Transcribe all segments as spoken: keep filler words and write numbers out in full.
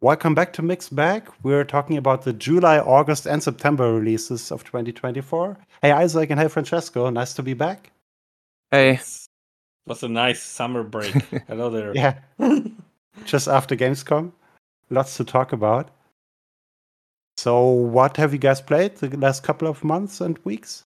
welcome back to Mixed Bag. We're talking about the July, August, and September releases of twenty twenty-four. Hey, Isaac, and hey, Francesco. Nice to be back. Hey. It was a nice summer break. Hello there. Yeah. Just after Gamescom. Lots to talk about. So, what have you guys played the last couple of months and weeks?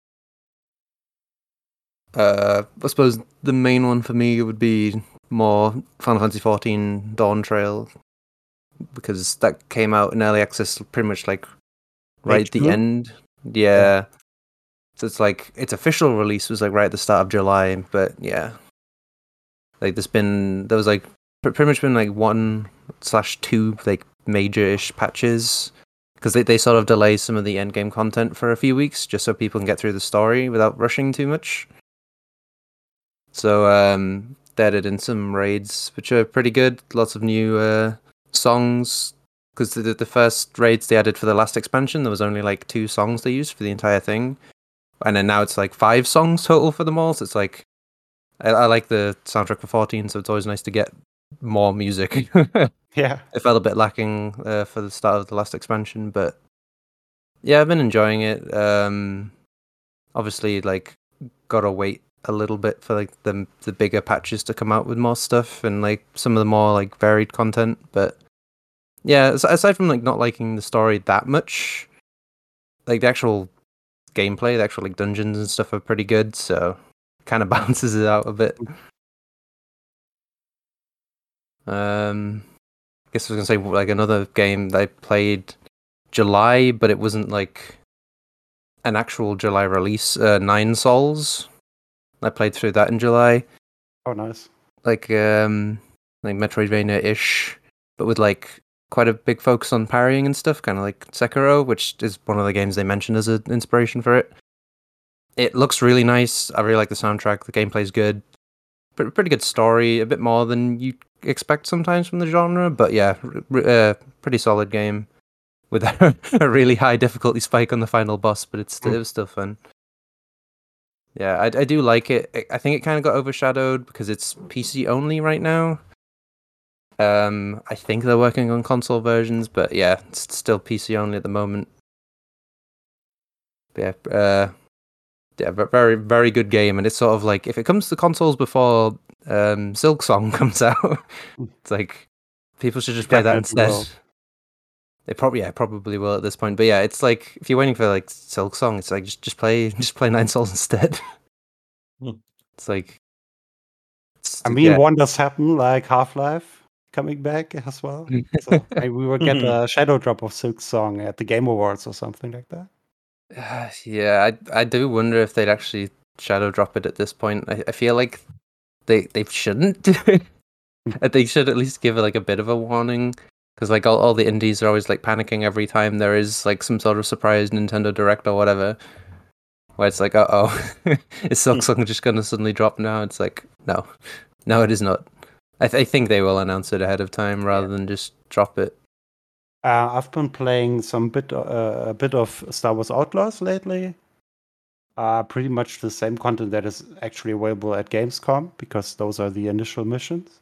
Uh, I suppose the main one for me would be more Final Fantasy fourteen Dawn Trail, because that came out in early access pretty much like right at the end. Yeah. yeah. So it's like its official release was like right at the start of July, but yeah. Like there's been there was like pretty much been like one slash two like major-ish patches, because they, they sort of delay some of the end game content for a few weeks just so people can get through the story without rushing too much. So um, they added in some raids, which are pretty good. Lots of new uh, songs, because the, the first raids they added for the last expansion, there was only like two songs they used for the entire thing. And then now it's like five songs total for them all. So it's like, I, I like the soundtrack for fourteen, so it's always nice to get more music. Yeah. It felt a bit lacking uh, for the start of the last expansion, but yeah, I've been enjoying it. Um, obviously, like, gotta wait a little bit for like the the bigger patches to come out with more stuff and like some of the more like varied content. But yeah, aside from like not liking the story that much, like the actual gameplay, the actual like dungeons and stuff are pretty good, so kind of balances it out a bit. Um, I guess I was gonna say like another game that I played July, but it wasn't like an actual July release. Uh, Nine Souls. I played through that in July. Oh, nice. Like um, like Metroidvania-ish, but with like quite a big focus on parrying and stuff, kind of like Sekiro, which is one of the games they mentioned as an inspiration for it. It looks really nice. I really like the soundtrack. The gameplay's good. Pretty good story. A bit more than you expect sometimes from the genre, but yeah, uh, pretty solid game with a, a really high difficulty spike on the final boss, but it's mm. it was still fun. Yeah, I, I do like it. I think it kind of got overshadowed because it's P C only right now. Um, I think they're working on console versions, but yeah, it's still P C only at the moment. Yeah, uh, yeah, very very good game, and it's sort of like if it comes to consoles before um, Silksong comes out, it's like people should just play Definitely that instead. Will. They probably yeah probably will at this point, but yeah, it's like if you're waiting for like Silksong, it's like just just play just play Nine Souls instead. It's like, it's, I mean, yeah. wonders happen, like Half-Life coming back as well. So maybe we will get a shadow drop of Silksong at the Game Awards or something like that. Uh, yeah, I I do wonder if they'd actually shadow drop it at this point. I, I feel like they they shouldn't do it. They should at least give it like a bit of a warning, because like all, all the indies are always like panicking every time there is like some sort of surprise Nintendo Direct or whatever, where it's like, uh oh, is Silksong just gonna suddenly drop now? It's like, no, no, it is not. I, th- I think they will announce it ahead of time rather yeah. than just drop it. Uh, I've been playing some bit uh, a bit of Star Wars Outlaws lately. Uh, pretty much the same content that is actually available at Gamescom, because those are the initial missions.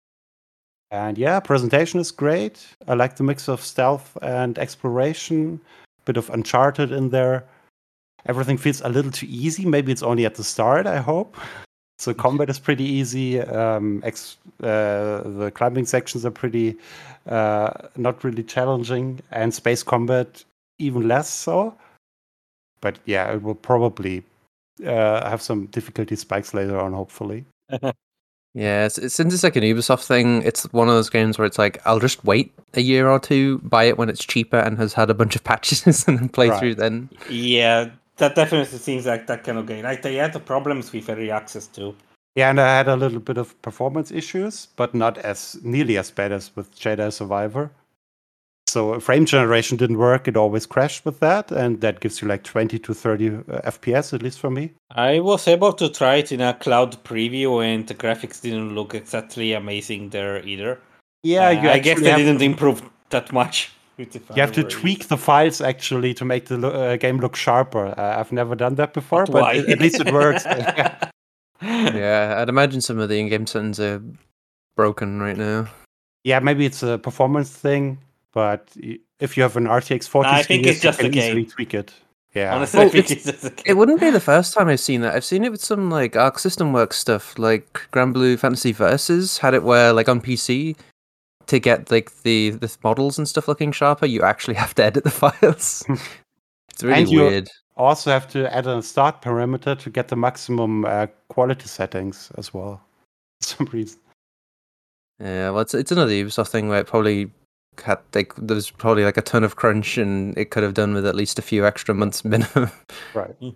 And yeah, presentation is great. I like the mix of stealth and exploration, bit of Uncharted in there. Everything feels a little too easy. Maybe it's only at the start, I hope. So combat is pretty easy. Um, ex- uh, the climbing sections are pretty uh, not really challenging, and space combat even less so. But yeah, it will probably uh, have some difficulty spikes later on, hopefully. Yeah, it's, it's, since it's like an Ubisoft thing, it's one of those games where it's like, I'll just wait a year or two, buy it when it's cheaper and has had a bunch of patches, and then play right. through then. Yeah, that definitely seems like that kind of game. Like they had the problems with early access too. Yeah, and I had a little bit of performance issues, but not as nearly as bad as with Jedi Survivor. So frame generation didn't work. It always crashed with that, and that gives you like twenty to thirty uh, F P S, at least for me. I was able to try it in a cloud preview, and the graphics didn't look exactly amazing there either. Yeah, uh, you I guess they didn't to, improve that much. With the you have to tweak the files actually to make the lo- uh, game look sharper. Uh, I've never done that before, but, but it, at least it works. Yeah, I'd imagine some of the in-game settings are broken right now. Yeah, maybe it's a performance thing, but if you have an R T X forty I think series, it's just you a can easily game. tweak it. Yeah. Honestly, Well, I think it's- it's just a game. It wouldn't be the first time I've seen that. I've seen it with some like Arc System Works stuff, like Grand Blue Fantasy Versus had it where like on P C to get like the the models and stuff looking sharper, you actually have to edit the files. It's really And you- weird. Also have to add a start parameter to get the maximum uh, quality settings as well. For some reason. Yeah, well, it's it's another Ubisoft thing where it probably had like there's probably like a ton of crunch, and it could have done with at least a few extra months minimum. Right. Mm.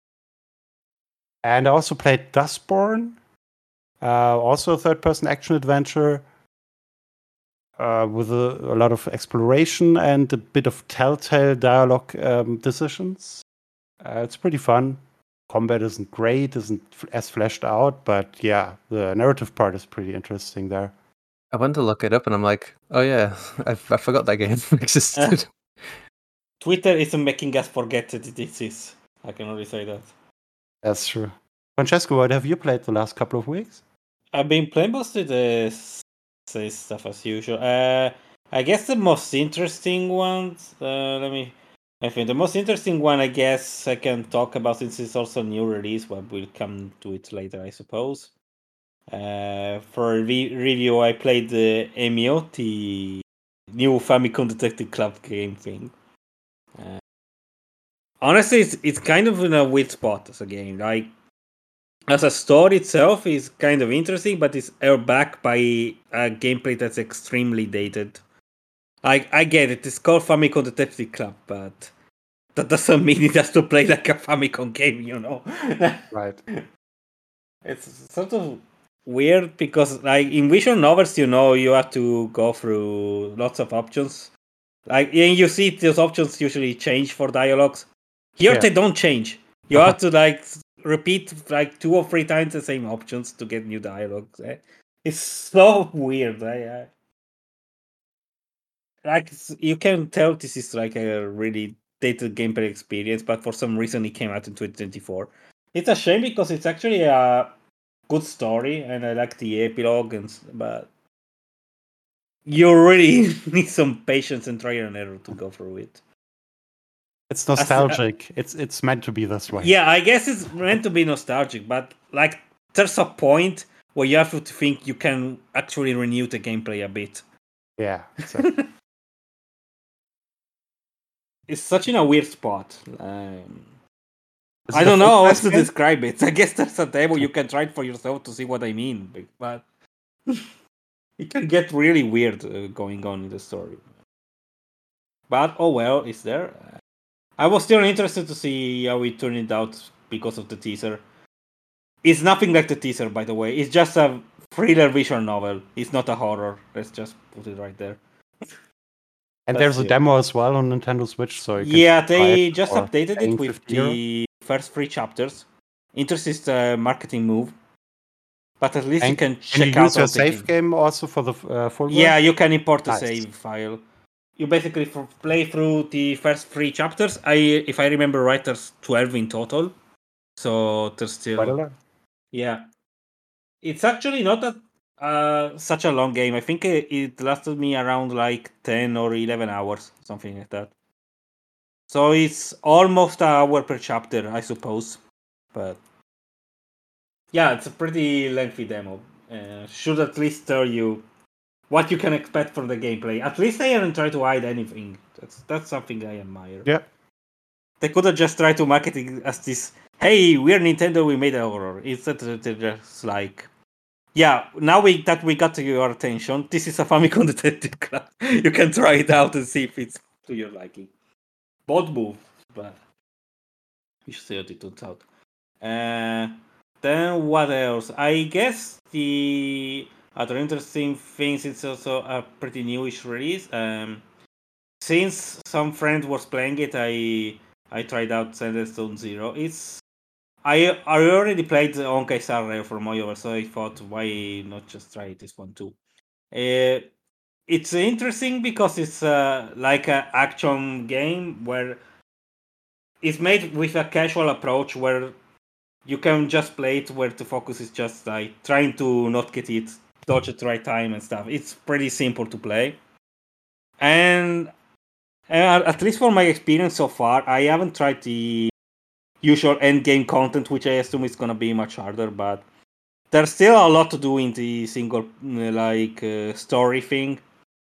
And I also played Dustborn, uh, also a third-person action adventure uh, with a, a lot of exploration and a bit of telltale dialogue um, decisions. Uh, it's pretty fun. Combat isn't great, isn't f- as fleshed out, but yeah, the narrative part is pretty interesting there. I went to look it up, and I'm like, oh yeah, I I forgot that game existed. Twitter isn't making us forget that it exists. I can only say that. That's true. Francesco, what have you played the last couple of weeks? I've been playing most of the say stuff as usual. Uh, I guess the most interesting ones. Uh, let me. I think the most interesting one, I guess, I can talk about since it's also a new release, but we'll come to it later, I suppose. Uh, for re- review, I played the Emio, the new Famicom Detective Club game thing. Uh, honestly, it's it's kind of in a weird spot as a game. Like, as a story itself is kind of interesting, but it's held back by a gameplay that's extremely dated. I I get it. It's called Famicom Detective Club, but that doesn't mean it has to play like a Famicom game, you know. Right. It's sort of weird because, like, in visual novels, you know, you have to go through lots of options. Like, and you see those options usually change for dialogues. Here Yeah. they don't change. You Uh-huh. have to like repeat like two or three times the same options to get new dialogues. eh. It's so weird. I, I, like s- you can tell this is like a really dated gameplay experience, but for some reason it came out in twenty twenty-four. It's a shame because it's actually a good story, and I like the epilogue, and s- but you really need some patience and trial and error to go through it. It's nostalgic. it's it's meant to be this way. Yeah, I guess it's meant to be nostalgic, but like there's a point where you have to think you can actually renew the gameplay a bit. Yeah. Exactly. It's such in a weird spot. Um, Is I it a don't know how full-size else to game? describe it. I guess there's a demo you can try it for yourself to see what I mean, but it can get really weird uh, going on in the story. But oh well, it's there. I was still interested to see how it turned out because of the teaser. It's nothing like the teaser, by the way. It's just a thriller visual novel. It's not a horror. Let's just put it right there. And That's there's a it. demo as well on Nintendo Switch, so you can Yeah, try they it just for updated paying it with fifty euro. the first three chapters. Interesting uh, marketing move. But at least And you can can check you out use your how the save game- game also for the uh, full Yeah, version? you can import a Nice. save file. You basically f- play through the first three chapters. I, if I remember right, there's twelve in total. So there's Quite a still, lot. yeah. It's actually not a uh, such a long game. I think it, it lasted me around like ten or eleven hours, something like that. So it's almost an hour per chapter, I suppose. But yeah, it's a pretty lengthy demo. Uh, should at least tell you what you can expect from the gameplay. At least they haven't tried to hide anything. That's that's something I admire. Yeah. They could have just tried to market it as this, hey, we're Nintendo, we made a horror. Instead they're just like, yeah, now we that we got to your attention, this is a Famicom Detective Club. You can try it out and see if it's to your liking. Bold move, but we should see how it turns out. Uh, then what else? I guess the other interesting things, it's also a pretty newish release. Um, since some friend was playing it, I I tried out Sandstone Zero. It's I I already played Honkai Star Rail for MoyOver, so I thought why not just try this one too. Uh, it's interesting because it's uh, like an action game where it's made with a casual approach where you can just play it where the focus is just like trying to not get hit dodge at the right time and stuff. It's pretty simple to play, and, and at least for my experience so far, I haven't tried the usual end game content, which I assume is gonna be much harder. But there's still a lot to do in the single like uh, story thing,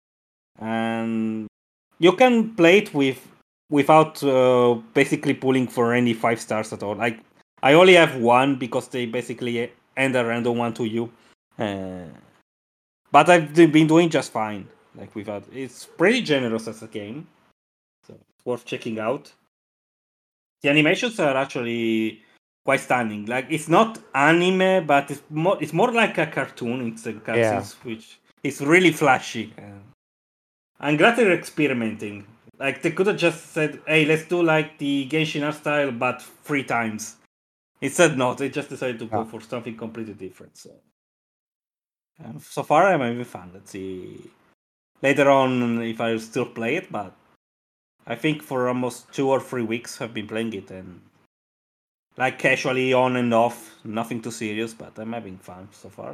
and you can play it with without uh, basically pulling for any five stars at all. Like I only have one because they basically end a random one to you, uh, but I've been doing just fine. Like without, it's pretty generous as a game, so it's worth checking out. The animations are actually quite stunning. Like it's not anime, but it's more it's more like a cartoon. It's a cutscenes, yeah. Which is really flashy. Uh, I'm glad they're experimenting. Like they could have just said, "Hey, let's do like the Genshin art style, but three times." Instead, no. They just decided to go yeah. for something completely different. So, um, so far, I'm having fun. Let's see later on if I still play it, but I think for almost two or three weeks I've been playing it and like casually on and off, nothing too serious, but I'm having fun so far.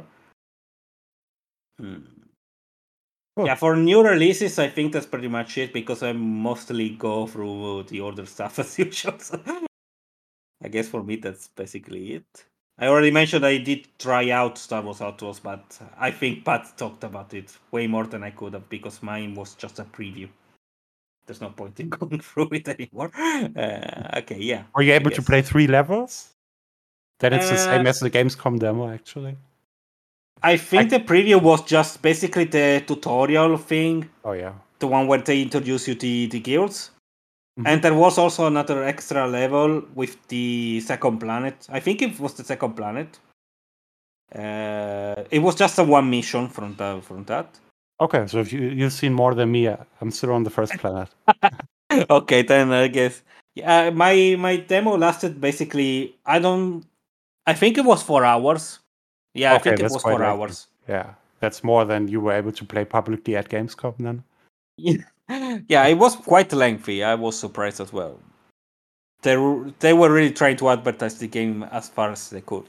Hmm. Cool. Yeah, for new releases, I think that's pretty much it because I mostly go through the older stuff as usual. So I guess for me, that's basically it. I already mentioned I did try out Star Wars Outlaws, but I think Pat talked about it way more than I could have because mine was just a preview. There's no point in going through it anymore. Uh, okay, yeah. Were you able to play three levels? Then it's uh, the same as the Gamescom demo, actually. I think I... the preview was just basically the tutorial thing. Oh, yeah. The one where they introduce you to the, the guilds. Mm-hmm. And there was also another extra level with the second planet. I think it was the second planet. Uh, it was just a one mission from, the, from that. Okay, so if you, you've seen more than me, I'm still on the first planet. Okay, then I guess. Yeah, my, my demo lasted basically, I don't... I think it was four hours. Yeah, okay, I think it was four likely. hours. Yeah, that's more than you were able to play publicly at Gamescom then. Yeah, it was quite lengthy. I was surprised as well. They were, they were really trying to advertise the game as far as they could.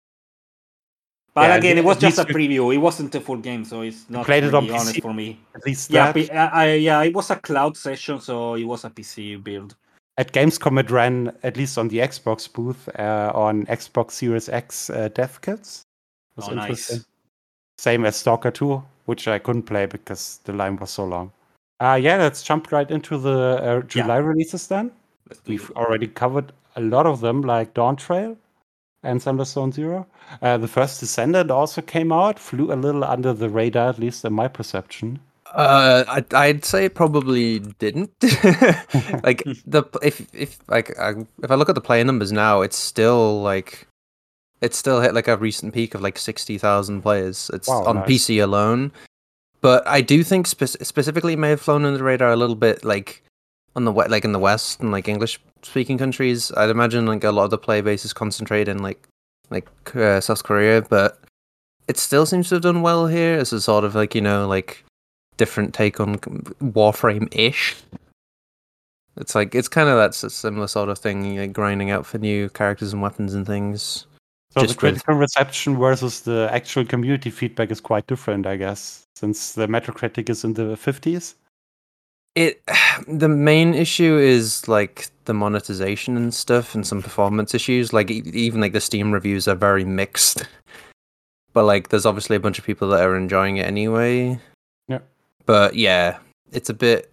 But yeah, again, it was just a preview. It wasn't a full game, so it's not played really it on honest P C, for me. At least yeah, that. I, I, yeah, it was a cloud session, so it was a P C build. At Gamescom, it ran at least on the Xbox booth uh, on Xbox Series X uh, dev kits. Was oh, interesting. Nice. Same as Stalker two, which I couldn't play because the line was so long. Uh, yeah, let's jump right into the uh, July yeah. releases then. We've it. already covered a lot of them, like Dawn Trail and Thunderstone Zero. Uh, the first Descendant also came out, flew a little under the radar, at least in my perception. Uh, I'd, I'd say it probably didn't. Like the if if like I, if I look at the play numbers now, it's still like it's still hit like a recent peak of like sixty thousand players. It's wow, on nice. P C alone. But I do think spe- specifically it may have flown under the radar a little bit, like on the like in the West and like English speaking countries. I'd imagine like a lot of the play base is concentrated in like like uh, South Korea, but it still seems to have done well here as a sort of like you know like different take on Warframe ish. It's like it's kind of that's a similar sort of thing, you know, grinding out for new characters and weapons and things. So Just the critical with... reception versus the actual community feedback is quite different, I guess, since the Metacritic is in the fifties. It the main issue is like the monetization and stuff, and some performance issues. Like even like the Steam reviews are very mixed, but like there's obviously a bunch of people that are enjoying it anyway. Yeah, but yeah, it's a bit.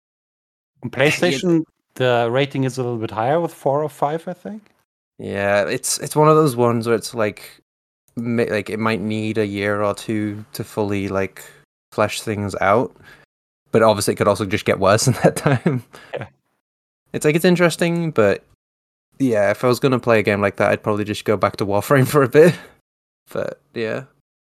On PlayStation, it... the rating is a little bit higher with four or five, I think. Yeah, it's it's one of those ones where it's like, like it might need a year or two to fully like flesh things out, but obviously it could also just get worse in that time. Yeah. It's like it's interesting, but yeah, if I was gonna play a game like that, I'd probably just go back to Warframe for a bit. But yeah.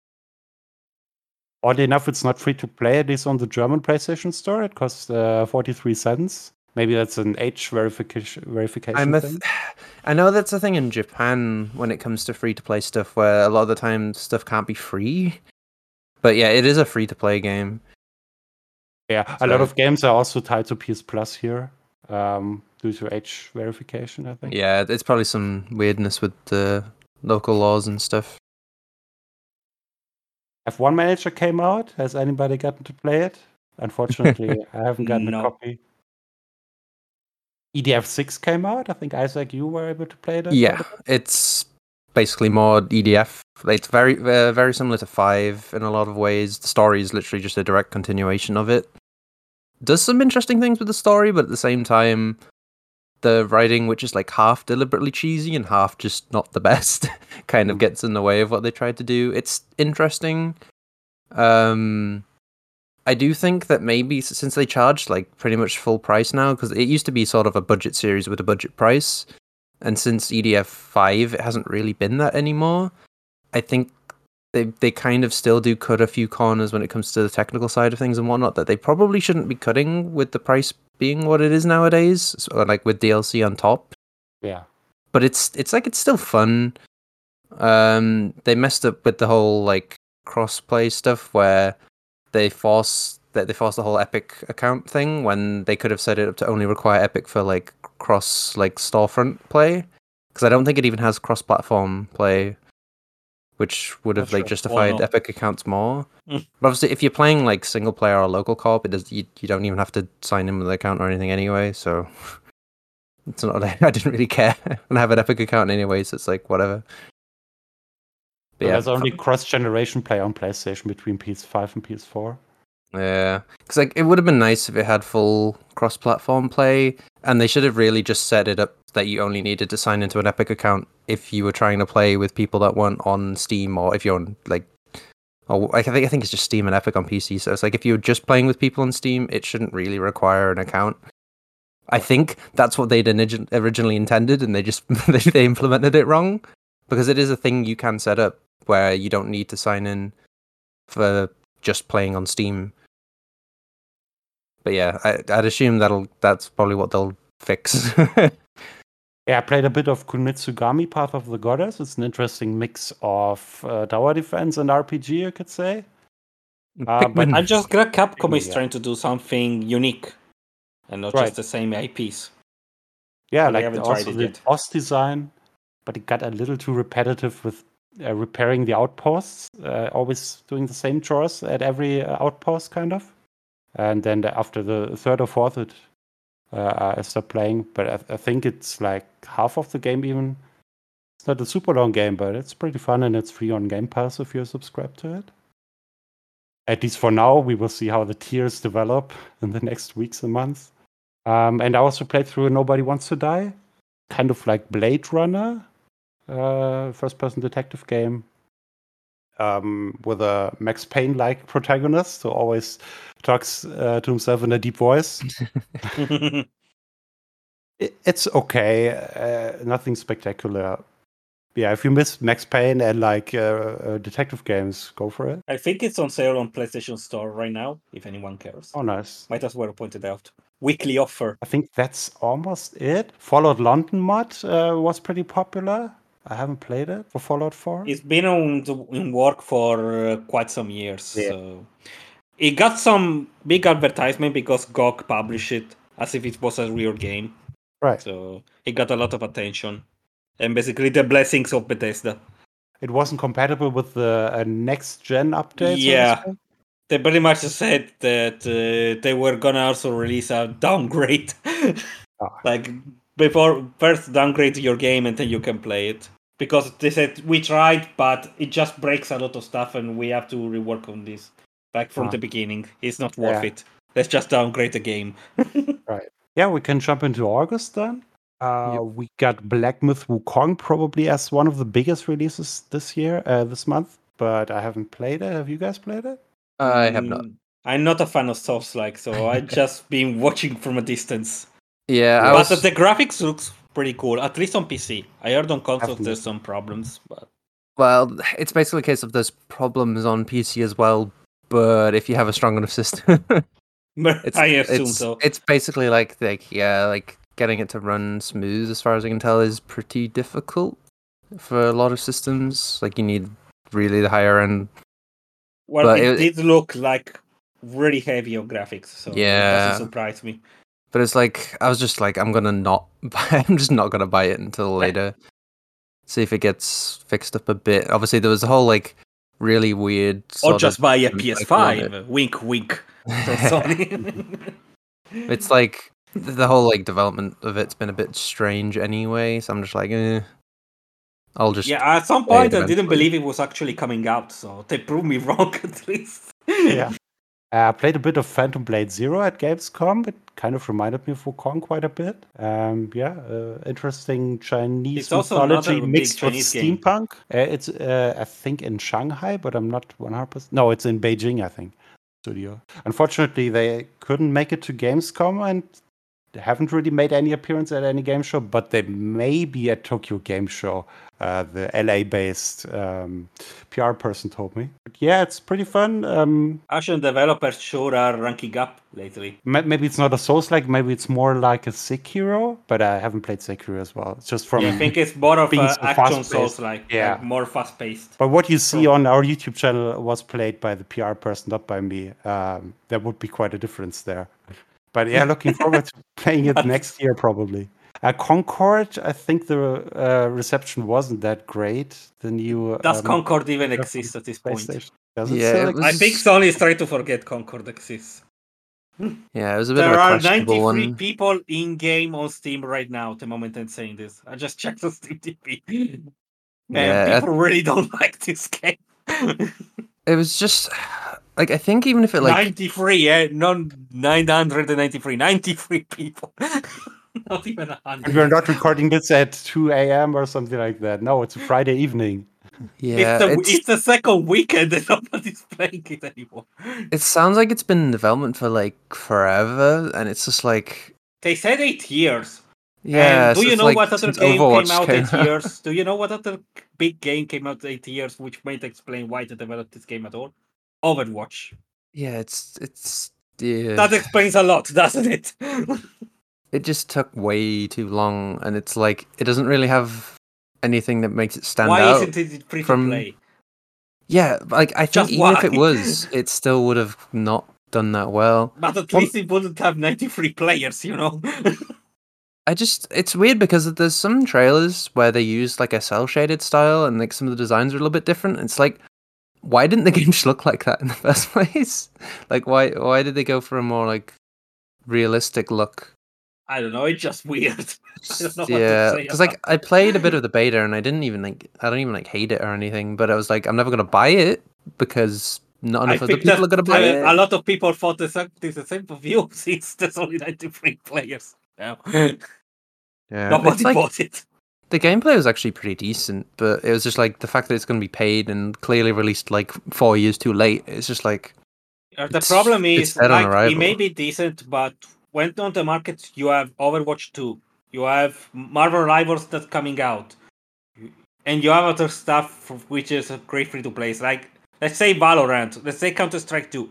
Oddly enough, it's not free to play. It is on the German PlayStation Store. It costs uh, forty-three cents. Maybe that's an age verification verification I'm a thing. Th- I know that's a thing in Japan when it comes to free-to-play stuff, where a lot of the time stuff can't be free. But yeah, it is a free-to-play game. Yeah, so, a lot of games are also tied to P S Plus here, um, due to age verification, I think. Yeah, it's probably some weirdness with the local laws and stuff. F one Manager came out. Has anybody gotten to play it? Unfortunately, I haven't gotten No. a copy. E D F six came out. I think, Isaac, you were able to play that. Yeah, it's basically more E D F. It's very uh, very similar to five in a lot of ways. The story is literally just a direct continuation of it. Does some interesting things with the story, but at the same time, the writing, which is like half deliberately cheesy and half just not the best, kind of Mm. gets in the way of what they tried to do. It's interesting. Um, I do think that maybe s- since they charge like pretty much full price now, because it used to be sort of a budget series with a budget price, and since E D F five, it hasn't really been that anymore. I think they they kind of still do cut a few corners when it comes to the technical side of things and whatnot that they probably shouldn't be cutting with the price being what it is nowadays, so, like with D L C on top. Yeah. But it's it's like it's still fun. Um, they messed up with the whole like cross-play stuff where they force that they force the whole Epic account thing when they could have set it up to only require Epic for like cross like storefront play, because I don't think it even has cross-platform play, which would have Not like sure. justified Oh, no. Epic accounts more. Mm. But obviously, if you're playing like single player or local co-op, it does you, you don't even have to sign in with an account or anything anyway. So it's not. I didn't really care, and I have an Epic account anyway, so it's like whatever. But So yeah, there's only cross-generation play on PlayStation between P S five and P S four. yeah, because like it would have been nice if it had full cross-platform play, and they should have really just set it up that you only needed to sign into an Epic account if you were trying to play with people that weren't on Steam, or if you're on like, oh, I think I think it's just Steam and Epic on P C. So it's like if you're just playing with people on Steam, it shouldn't really require an account. I think that's what they'd origi- originally intended, and they just they, they implemented it wrong, because it is a thing you can set up where you don't need to sign in for just playing on Steam. But yeah, I, I'd assume that'll that's probably what they'll fix. Yeah, I played a bit of Kunitsugami Path of the Goddess. It's an interesting mix of uh, tower defense and R P G, you could say. Uh, but Pikmin. I'm just glad Capcom Pikmin, is yeah. trying to do something unique and not Right. just the same I Ps. Yeah, But I like haven't also tried it the yet. boss design, but it got a little too repetitive with uh, repairing the outposts, uh, always doing the same chores at every uh, outpost, kind of. And then the, after the third or fourth, it uh, I stopped playing. But I, I think it's like half of the game even. It's not a super long game, but it's pretty fun, and it's free on Game Pass if you're subscribed to it. At least for now, we will see how the tiers develop in the next weeks and months. Um, and I also played through Nobody Wants to Die, kind of like Blade Runner, uh, first-person detective game, um, with a Max Payne-like protagonist who always talks uh, to himself in a deep voice. It, it's okay, uh, nothing spectacular. Yeah, if you miss Max Payne and like uh, uh, detective games, go for it. I think it's on sale on PlayStation Store right now, if anyone cares. Oh, nice. Might as well point it out. Weekly offer. I think that's almost it. Fallout London mod uh, was pretty popular. I haven't played it for Fallout four. It's been on the, in work for uh, quite some years. Yeah. So it got some big advertisement because G O G published it as if it was a real game. Right. So it got a lot of attention. And basically the blessings of Bethesda. It wasn't compatible with the uh, next gen update. Yeah. They pretty much said that uh, they were gonna also release a downgrade. Oh. Like before, first downgrade your game and then you can play it. Because they said we tried, but it just breaks a lot of stuff, and we have to rework on this. Back from Ah. the beginning, it's not worth Yeah. it. Let's just downgrade the game. Right. Yeah, we can jump into August then. Uh, Yep. We got Black Myth Wukong probably as one of the biggest releases this year, uh, this month. But I haven't played it. Have you guys played it? I have not. Mm, I'm not a fan of Souls-like, so I just been watching from a distance. Yeah, I But was. the graphics looks pretty cool, at least on P C. I heard on consoles Definitely. there's some problems, but Well, it's basically a case of there's problems on P C as well, but if you have a strong enough system, it's I assume it's, so. it's basically like like yeah, like getting it to run smooth as far as I can tell is pretty difficult for a lot of systems. Like you need really the higher end. Well, But it, it- did look like really heavy on graphics, so it Yeah. doesn't surprise me. But it's like I was just like I'm gonna not buy. I'm just not gonna buy it until Yeah. later. See if it gets fixed up a bit. Obviously, there was a whole like really weird. Or sort just of buy a cycle P S on five. it. Wink, wink. So Sony. It's like the whole like development of it's been a bit strange anyway. So I'm just like, eh, I'll just Yeah, at some play it point I didn't eventually. believe it was actually coming out, so they proved me wrong at least. Yeah. I uh, played a bit of Phantom Blade Zero at Gamescom. It kind of reminded me of Wukong quite a bit. Um, yeah, uh, interesting Chinese It's also mythology another big mixed with Chinese game. steampunk. Uh, it's, uh, I think, in Shanghai, but I'm not one hundred percent. No, it's in Beijing, I think, studio. Unfortunately, they couldn't make it to Gamescom and they haven't really made any appearance at any game show, but they may be at Tokyo Game Show. Uh, the L A-based um, P R person told me. But yeah, it's pretty fun. Um, Asian developers sure are ranking up lately. maybe it's not a Souls-like, maybe it's more like a Sekiro, but I haven't played Sekiro as well. It's just from Yeah, I think it's more of being uh, so action fast-paced. souls like, Yeah. like more fast paced. But what you see From- on our YouTube channel was played by the P R person, not by me. Um, there would be quite a difference there. But yeah, looking forward to playing it next year probably. Uh, Concord, I think the uh, reception wasn't that great. The new Does um, Concord even stuff exist from at this point? PlayStation. Does it Yeah, still it exist? I was- think Sony is trying to forget Concord exists. Yeah, it was a bit There of a are questionable ninety-three one. people in game on Steam right now. At the moment I'm saying this, I just checked the Steam T P. Man, Yeah, I- people really don't like this game. It was just like I think even if it like ninety-three, yeah, not nine hundred ninety-three, ninety-three people. Not even a And we're hundred. not recording this at two a.m. or something like that. No, it's a Friday evening. yeah, it's, the, it's, it's the second weekend and nobody's playing it anymore. it sounds like it's been in development for like forever, and it's just like They said eight years. yeah. And do so you it's know like what other since game Overwatch came out eight out. years? Do you know what other big game came out eight years, which might explain why they developed this game at all? Overwatch. Yeah, it's it's yeah. That explains a lot, doesn't it? It just took way too long, and it's like it doesn't really have anything that makes it stand Why out. isn't it free to from- play? Yeah, like I think Just even if why? it was, it still would have not done that well. But at Well- least it wouldn't have ninety-three players, you know? I just it's weird because there's some trailers where they use like a cell shaded style and like some of the designs are a little bit different. It's like why didn't the game just look like that in the first place? Like why why did they go for a more like realistic look? I don't know, it's just weird. I don't know what to Yeah, say because like about I played a bit of the beta and I didn't even like I don't even like hate it or anything, but I was like I'm never gonna buy it because not I enough other think people that are gonna buy uh, it. a lot of people thought the same, the same of you since there's only ninety-three players. No. Yeah, Nobody it's like, bought it. the gameplay was actually pretty decent, but it was just like the fact that it's going to be paid and clearly released like four years too late. It's just like Uh, The It's- problem it's is, dead on like, it arrival. may be decent, but when on the market, you have Overwatch two, you have Marvel Rivals that's coming out, and you have other stuff which is a great free to play. Like, let's say Valorant, let's say Counter Strike two.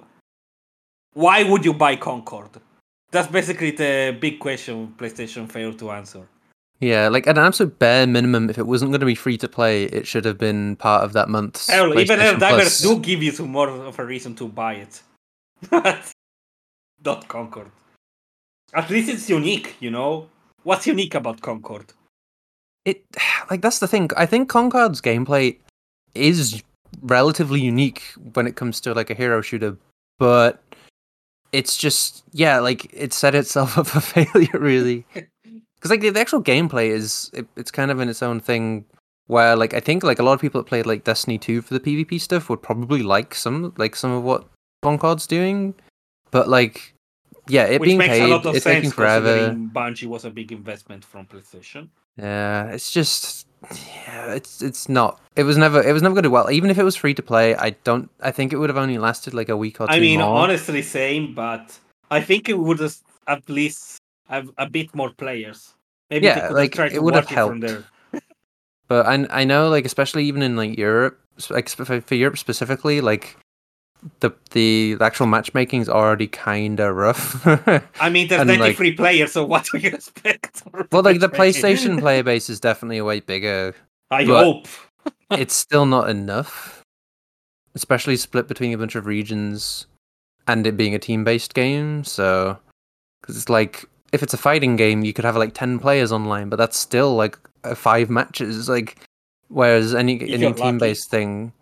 Why would you buy Concord? That's basically the big question PlayStation failed to answer. yeah, like at an absolute bare minimum, if it wasn't going to be free to play, it should have been part of that month's. Hell, even PlayStation Helldivers Plus. do give you some more of a reason to buy it. Not Concord. At least it's unique, you know? What's unique about Concord? It like that's the thing. I think Concord's gameplay is relatively unique when it comes to like a hero shooter, but it's just yeah, like it set itself up for failure really. Because like the, the actual gameplay is it, it's kind of in its own thing. Where like I think like a lot of people that played like Destiny two for the PvP stuff would probably like some like some of what Concord's doing, but like yeah, it Which being makes paid, a lot of it's sense taking forever. considering Bungie was a big investment from PlayStation. Yeah, it's just yeah, it's it's not. It was never it was never going to do well. Even if it was free to play, I don't. I think it would have only lasted like a week or two I mean, more. honestly, same, but I think it would have at least have a bit more players. Maybe Yeah, they could like, have tried it to would work have it from helped. there. But I I know like especially even in like Europe, like sp- for for Europe specifically, like the the actual matchmaking is already kind of rough. I mean, there's And, like- ninety-three players, so what do you expect? Well, like the PlayStation player base is definitely way bigger. I but- hope. It's still not enough, especially split between a bunch of regions, and it being a team-based game. So, because it's like if it's a fighting game, you could have like ten players online, but that's still like uh, five matches. Like, whereas any If any you're lucky. team-based thing,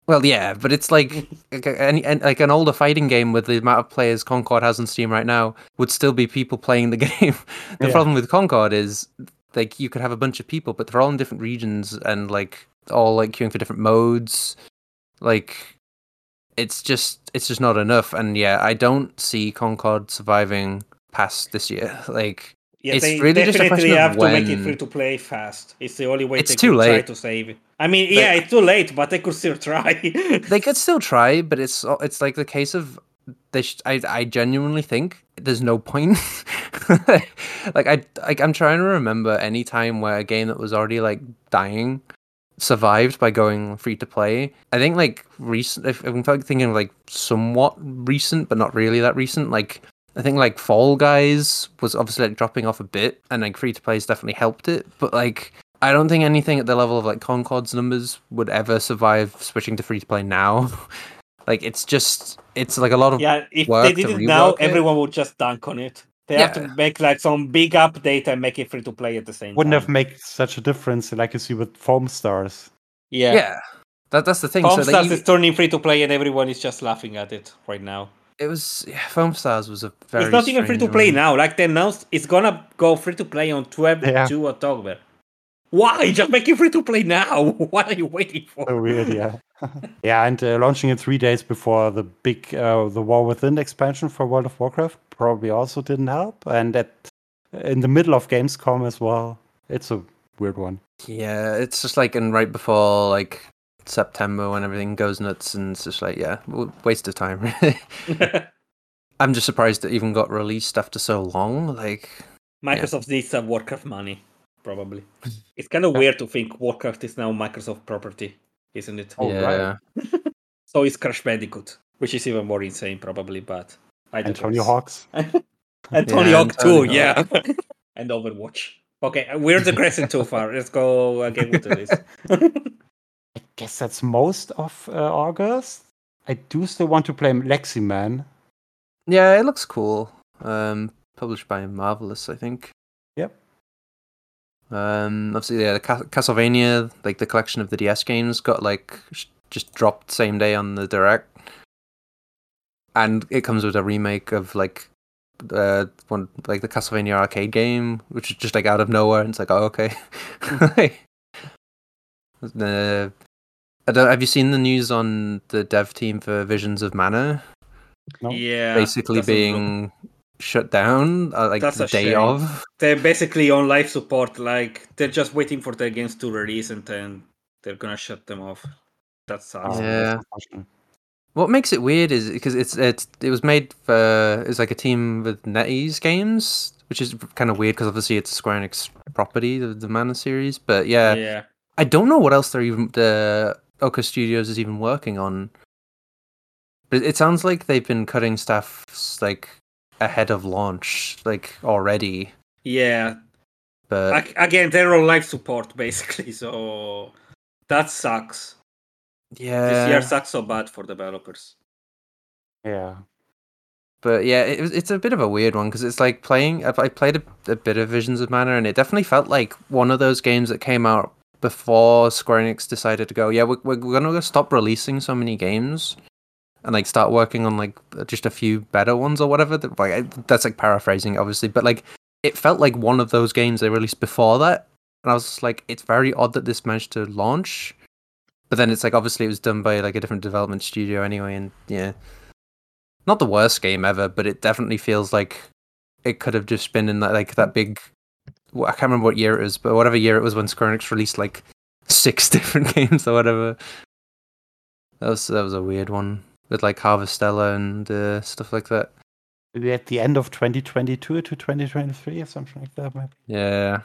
Well, yeah, but it's like like, any, any- like an older fighting game with the amount of players Concord has on Steam right now would still be people playing the game. The Yeah. problem with Concord is like you could have a bunch of people, but they're all in different regions and like all like queuing for different modes. Like it's just it's just not enough. And yeah, I don't see Concord surviving past this year. Like Yeah, it's they really just a definitely question of have to make it when- free to play fast. It's the only way It's they too can try late. to save it. I mean, yeah, it's too late, but they could still try. They could still try, but it's it's like the case of they. Sh- I I genuinely think there's no point. like I like I'm trying to remember any time where a game that was already like dying survived by going free to play. I think like recent. If I'm thinking of like somewhat recent, but not really that recent. Like I think like Fall Guys was obviously like dropping off a bit, and like free to play has definitely helped it. But like I don't think anything at the level of like Concord's numbers would ever survive switching to free to play now. Like it's just it's like a lot of Yeah, if work they to did it now, rework it. everyone would just dunk on it. They have to Yeah. make like some big update and make it free to play at the same Wouldn't time. have made such a difference like you see with Foam Stars. Yeah. Yeah, that that's the thing. Foam so like, Stars you- is turning free to play and everyone is just laughing at it right now. it was yeah, Foam Stars was a very. It's not even free to strange play one. now. Like they announced, it's gonna go free to play on twelve Yeah. two October. Why? Just make it free to play now. What are you waiting for? So weird, yeah. yeah, and uh, launching it three days before the big uh, the War Within expansion for World of Warcraft probably also didn't help. And at in the middle of Gamescom as well, it's a weird one. Yeah, it's just like and right before like September when everything goes nuts, and it's just like yeah, w- waste of time. Really. I'm just surprised it even got released after so long. Like Microsoft needs some Warcraft money, probably. It's kind of weird to think Warcraft is now Microsoft property, isn't it? Oh, yeah, right. So is Crash Bandicoot, which is even more insane, probably. But I And digress. Tony Hawk's. and Tony Yeah, Hawk and too, Tony yeah. And Overwatch. Okay, we're digressing too far. Let's go again with the list. I guess that's most of uh, August. I do still want to play Lexi Man. yeah, it looks cool. Um, published by Marvelous, I think. Yep. Um, obviously, yeah, the Ca- Castlevania, like the collection of the D S games, got like sh- just dropped same day on the Direct, and it comes with a remake of like uh one like the Castlevania arcade game, which is just like out of nowhere. And it's like, oh, okay. uh, I don't, have you seen the news on the dev team for Visions of Mana? No? Yeah. Basically doesn't look- being shut down uh, like That's the a day shame. of. They're basically on live support. Like they're just waiting for their games to release, and then they're gonna shut them off. That sucks. Oh, Yeah. that's unfortunate. What makes it weird is because it's it's it was made for it's like a team with NetEase Games, which is kind of weird because obviously it's a Square Enix property, the, the Mana series. But yeah, yeah. I don't know what else they're even the Oka Studios is even working on. But it sounds like they've been cutting staff like ahead of launch, like already. Yeah. But Ag- Again, they're on live support basically, so that sucks. yeah, This year sucks so bad for developers. Yeah. But yeah, it, was- it's a bit of a weird one because it's like playing. I I played a, a bit of Visions of Mana, and it definitely felt like one of those games that came out before Square Enix decided to go, yeah, we're we're gonna stop releasing so many games, and like start working on like just a few better ones or whatever. That, like I- that's like paraphrasing, obviously, but like it felt like one of those games they released before that, and I was just like, it's very odd that this managed to launch. But then it's like obviously it was done by like a different development studio anyway, and yeah. Not the worst game ever, but it definitely feels like it could have just been in that like that big. Well, I can't remember what year it was, but whatever year it was when Square Enix released like six different games or whatever. That was that was a weird one with like Harvestella and uh, stuff like that. Maybe at the end of twenty twenty-two to twenty twenty-three or something like that, maybe. Yeah,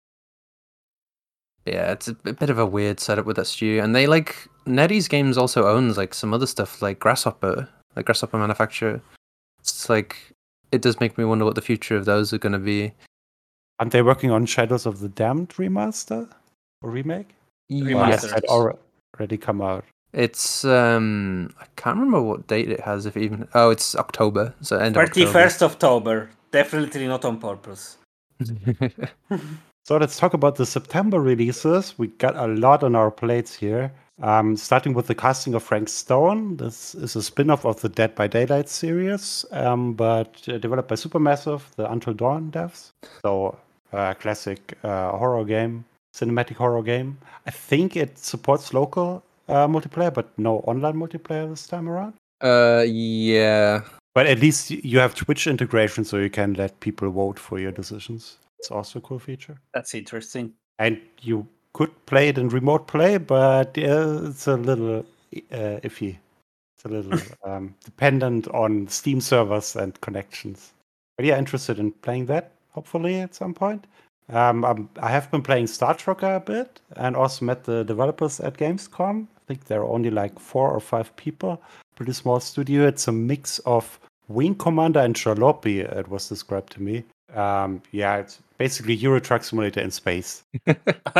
yeah, it's a bit of a weird setup with that studio, and they like NetEase Games also owns like some other stuff like Grasshopper, like Grasshopper Manufacturer. It's like it does make me wonder what the future of those are going to be. Aren't they working on Shadows of the Damned remaster or remake? Or Remastered. has that alre- already come out? It's um I can't remember what date it has. If it even oh, it's October, so end of October. thirty-first October. Definitely not on purpose. So let's talk about the September releases. We got a lot on our plates here. Um, starting with the casting of Frank Stone. This is a spin-off of the Dead by Daylight series, um, but uh, developed by Supermassive, the Until Dawn devs. So, uh, classic uh, horror game, cinematic horror game. I think it supports local uh, multiplayer, but no online multiplayer this time around. Uh, yeah. But at least y- you have Twitch integration, so you can let people vote for your decisions. It's also a cool feature. That's interesting. And you could play it in remote play, but uh, it's a little uh, iffy. It's a little um, dependent on Steam servers and connections. But yeah, interested in playing that, hopefully, at some point. Um, I'm, I have been playing Star Trocker a bit and also met the developers at Gamescom. I think there are only like four or five people. Pretty small studio. It's a mix of Wing Commander and Jalopy, it was described to me. Um, yeah, it's basically Euro Truck Simulator in space. So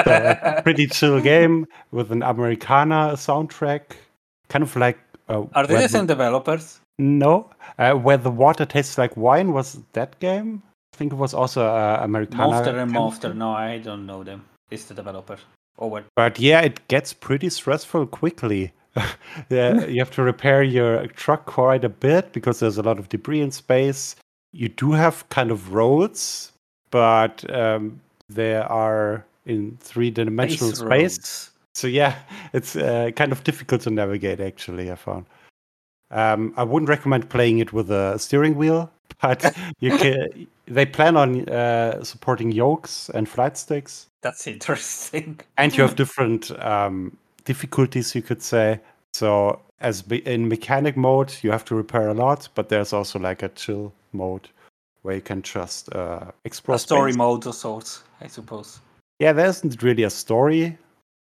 a pretty chill game with an Americana soundtrack, kind of like. Uh, Are they where the the- same developers? No, uh, where the water tastes like wine was that game. I think it was also uh, Americana. Monster and kind of Monster. game. No, I don't know them. It's the developer. Oh, what? But yeah, it gets pretty stressful quickly. Yeah, you have to repair your truck quite a bit because there's a lot of debris in space. You do have kind of roads, but um, they are in three-dimensional Space space. roads. So yeah, it's uh, kind of difficult to navigate. Actually, I found. Um, I wouldn't recommend playing it with a steering wheel, but you can. They plan on uh, supporting yokes and flight sticks, That's interesting. and you have different um, difficulties, you could say. So, as be- in mechanic mode, you have to repair a lot, but there's also like a chill mode where you can just uh, explore A story space. mode of sorts, I suppose. Yeah, there isn't really a story,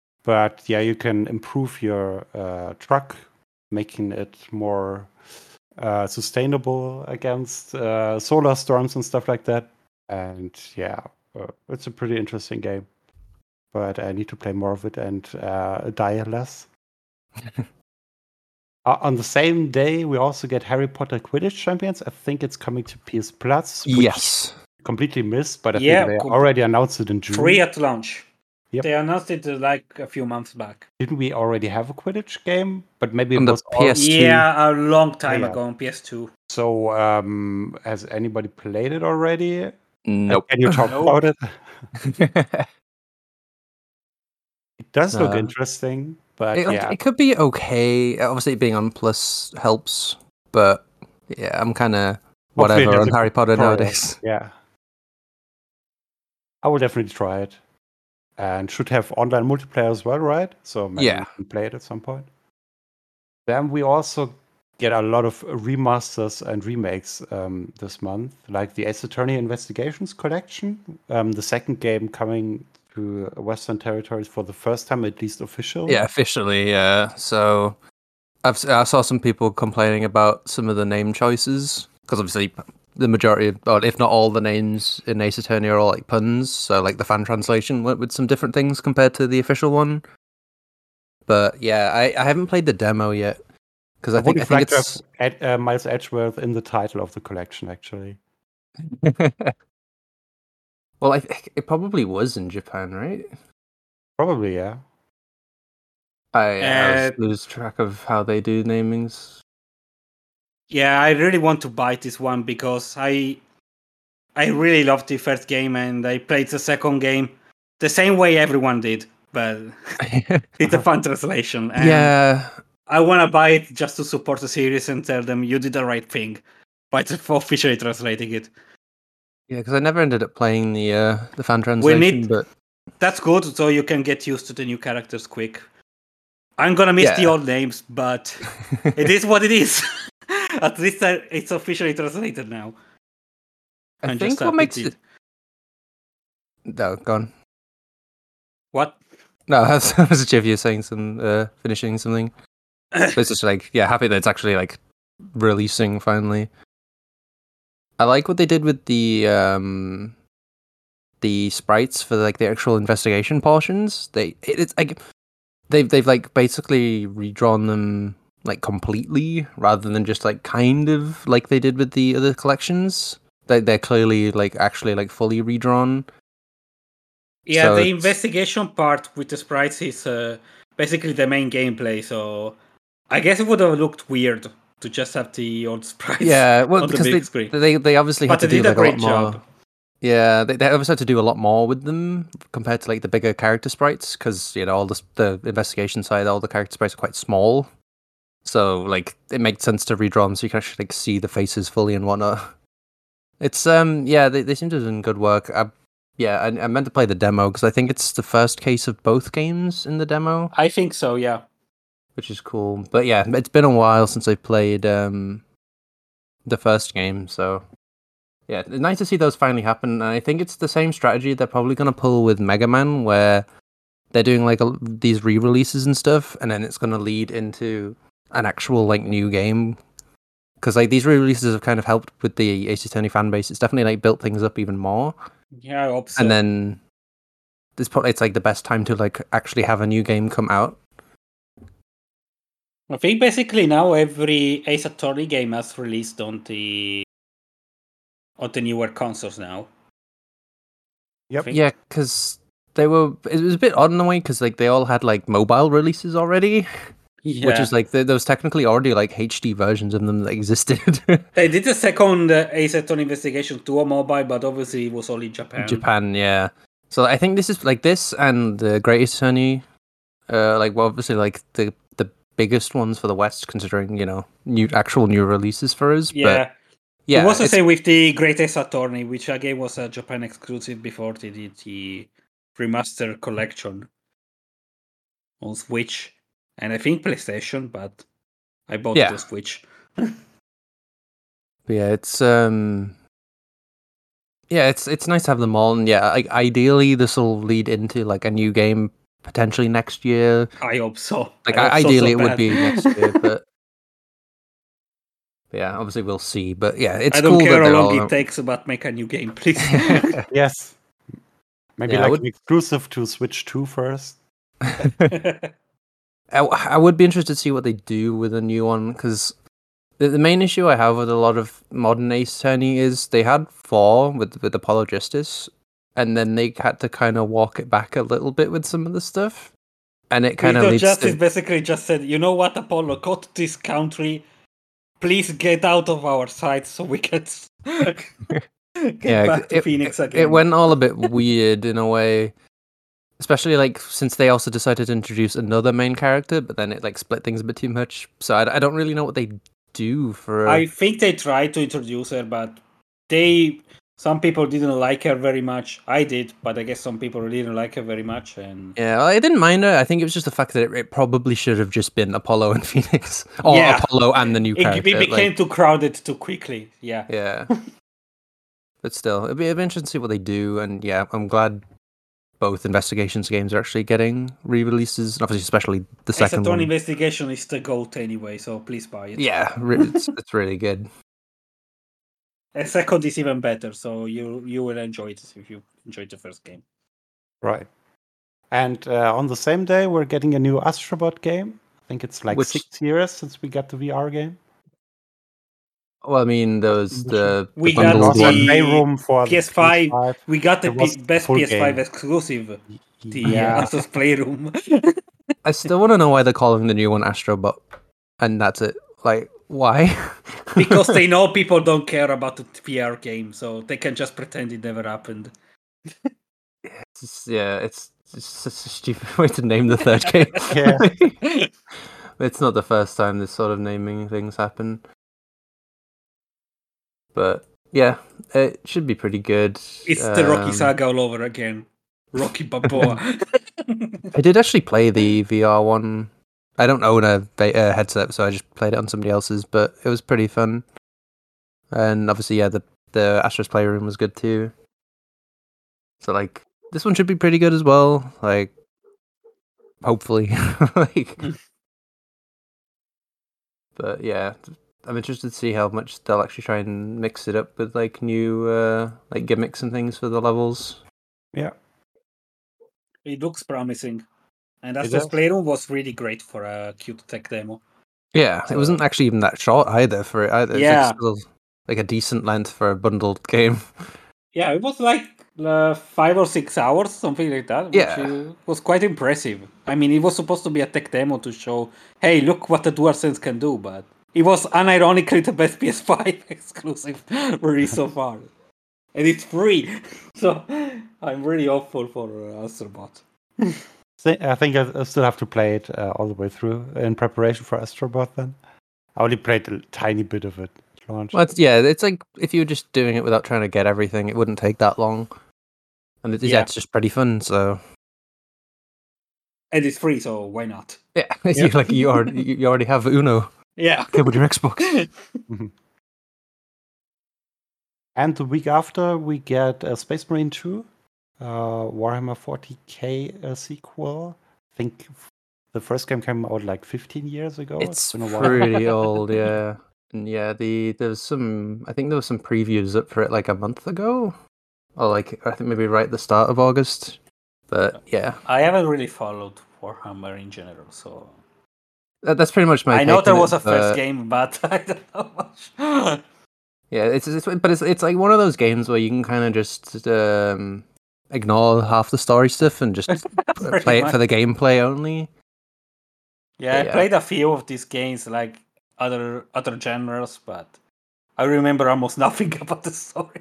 but yeah, you can improve your uh, truck, making it more uh, sustainable against uh, solar storms and stuff like that. And yeah, uh, it's a pretty interesting game. But I need to play more of it and uh, die less. Uh, on the same day, we also get Harry Potter Quidditch Champions. I think it's coming to P S Plus. Which Yes. completely missed, but I Yeah, think they com- already announced it in June. Free at launch. Yep. They announced it uh, like a few months back. Didn't we already have a Quidditch game? But maybe On it the was P S two. Yeah, a long time Yeah. ago on P S two. So, um, has anybody played it already? And Nope. Can you talk Nope. about it? It does look Uh, interesting, but it, like, yeah, it could be okay. Obviously, being on Plus helps, but yeah, I'm kind of Hopefully whatever there's on a Harry good Potter tutorial. nowadays. Yeah, I will definitely try it, and should have online multiplayer as well, right? So maybe Yeah. we can play it at some point. Then we also get a lot of remasters and remakes um, this month, like the Ace Attorney Investigations collection, um, the second game coming to Western territories for the first time, at least officially. Yeah, officially, yeah. So I've s- I saw some people complaining about some of the name choices because obviously the majority, of, or if not all, the names in Ace Attorney are all like puns. So like the fan translation went with some different things compared to the official one. But yeah, I, I haven't played the demo yet because I, I think would I have think liked to it's. have Ed, uh, Miles Edgeworth in the title of the collection, actually. Well, I think it probably was in Japan, right? Probably, yeah. I, I Uh, always lose track of how they do namings. Yeah, I really want to buy this one because I I really loved the first game and I played the second game the same way everyone did, but it's a fun translation. And Yeah, I want to buy it just to support the series and tell them you did the right thing by t- for officially translating it. yeah, because I never ended up playing the uh, the fan translation, need- but That's good, so you can get used to the new characters quick. I'm gonna miss the Yeah. old names, but it is what it is. At least I, it's officially translated now. I I'm think just what happy makes to- it. No, gone. What? No, that's that was a Jiv you saying some uh, finishing something. But it's just like yeah, happy that it's actually like releasing finally. I like what they did with the um the sprites for like the actual investigation portions. They it, it's like they've they've like basically redrawn them like completely rather than just like kind of like they did with the other collections. They they're clearly like actually like fully redrawn. Yeah, So the it's- investigation part with the sprites is uh, basically the main gameplay. So I guess it would have looked weird to just have the old sprites. Yeah, well, on the because big they, screen. they they obviously But had they to do did a like a lot great job. more. Yeah, they, they obviously had to do a lot more with them compared to like the bigger character sprites, because you know all the the investigation side, all the character sprites are quite small, so like it makes sense to redraw them so you can actually like see the faces fully and whatnot. It's um yeah, they they seem to have done good work. I, yeah, I, I meant to play the demo because I think it's the first case of both games in the demo, I think so. Yeah. which is cool. But yeah, it's been a while since I played um the first game, so. Yeah, it's nice to see those finally happen. And I think it's the same strategy they're probably going to pull with Mega Man, where they're doing like a, these re-releases and stuff, and then it's going to lead into an actual like new game. Because like these re-releases have kind of helped with the Ace Attorney fan base. It's definitely like built things up even more. Yeah, I hope so. And then this probably it's like the best time to like actually have a new game come out. I think basically now every Ace Attorney game has released on the on the newer consoles now. Yep. think- Yeah, because they were. It was a bit odd in a way because like they all had like mobile releases already. Yeah. Which is like there there was technically already like H D versions of them that existed. They did a second uh, Ace Attorney Investigation two on mobile, but obviously it was only Japan. Japan, yeah. So I think this is like this and the Great Attorney, uh, like well, obviously like the the biggest ones for the West, considering you know new actual new releases for us. Yeah. But yeah, it was the it's- same with the Great Ace Attorney, which again was a Japan exclusive before they did the remaster collection on Switch and I think PlayStation, but I bought Yeah. it on Switch. yeah, it's um, yeah, it's it's nice to have them all, and yeah, like ideally this will lead into like a new game potentially next year. I hope so. Like I hope so, ideally so it would bad. be next year, but. Yeah, obviously we'll see, but yeah, it's I don't cool care that how they're long all. it takes, but make a new game, please. Yes. Maybe Yeah, I like would- an exclusive to Switch two first. I, I would be interested to see what they do with a new one, because the, the main issue I have with a lot of modern Ace Attorney is they had four with with Apollo Justice, and then they had to kind of walk it back a little bit with some of the stuff, and it kind of Creator leads Justice to basically just said, you know what, Apollo, go to this country. Please get out of our sight so we can get yeah, back to it, Phoenix it, again. it went all a bit weird in a way. Especially like since they also decided to introduce another main character, but then it like split things a bit too much. So I, I don't really know what they do for. I think they tried to introduce her, but they some people didn't like her very much. I did, but I guess some people didn't like her very much. And Yeah, I didn't mind her. I think it was just the fact that it, it probably should have just been Apollo and Phoenix, or Yeah. Apollo and the new it, character. it became like, too crowded too quickly. Yeah. yeah, but still, it'd be, it'd be interesting to see what they do. And yeah, I'm glad both investigations games are actually getting re-releases, and obviously, especially the Ace second Attorney one. Investigation is the GOAT anyway, so please buy it. Yeah, re- it's it's really good. And second is even better, so you you will enjoy it if you enjoyed the first game. Right. And uh, on the same day, we're getting a new Astrobot game. I think it's like Which- six years since we got the V R game. Well, I mean, those the, the We got bundled the one. Playroom for P S the five. P S five. We got the It was P- the best full P S five game. exclusive, the Yeah. uh, Asus Playroom. I still want to know why they're calling the new one Astrobot, and that's it. Like, why? Because they know people don't care about the V R game, so they can just pretend it never happened. It's just- yeah, it's it's such a stupid way to name the third game. Yeah. It's not the first time this sort of naming things happen. But yeah, it should be pretty good. It's the Rocky Um, Saga all over again. Rocky Balboa. I did actually play the V R one. I don't own a va- uh, headset, so I just played it on somebody else's, but it was pretty fun. And obviously, yeah, the the Astro's Playroom was good too. So like, this one should be pretty good as well. Like, hopefully, like. But yeah, I'm interested to see how much they'll actually try and mix it up with like new uh, like gimmicks and things for the levels. Yeah. It looks promising. And It Asus does. Playroom was really great for a cute tech demo. Yeah, it wasn't So- actually even that short either for it. Either. It's Yeah. like, still, like a decent length for a bundled game. Yeah, it was like uh, five or six hours, something like that, which Yeah. uh, was quite impressive. I mean, it was supposed to be a tech demo to show, hey, look what the DualSense can do, but it was unironically the best P S five exclusive release so far. And it's free, so I'm really hopeful for uh, Astrobot. I think I still have to play it uh, all the way through in preparation for Astrobot then. I only played a tiny bit of it at launch. Well, it's, yeah, it's like if you were just doing it without trying to get everything, it wouldn't take that long. And it's, yeah. yeah, it's just pretty fun, so... And it's free, so why not? Yeah, yeah. like you already, you already have Uno. Yeah. Okay, with your Xbox. Mm-hmm. And the week after, we get uh, Space Marine two, uh, Warhammer forty K uh, sequel. I think the first game came out like fifteen years ago. It's, it's been a while. Pretty old, yeah. And yeah, the there's some. I think there was some previews up for it like a month ago, or like I think maybe right at the start of August. But yeah, I haven't really followed Warhammer in general, so that, that's pretty much my. I know there was it, a first game, but I don't know much. Yeah, it's, it's but it's it's like one of those games where you can kind of just um, ignore half the story stuff and just play it much. for the gameplay only. Yeah, but I yeah. played a few of these games, like other other genres, but I remember almost nothing about the story.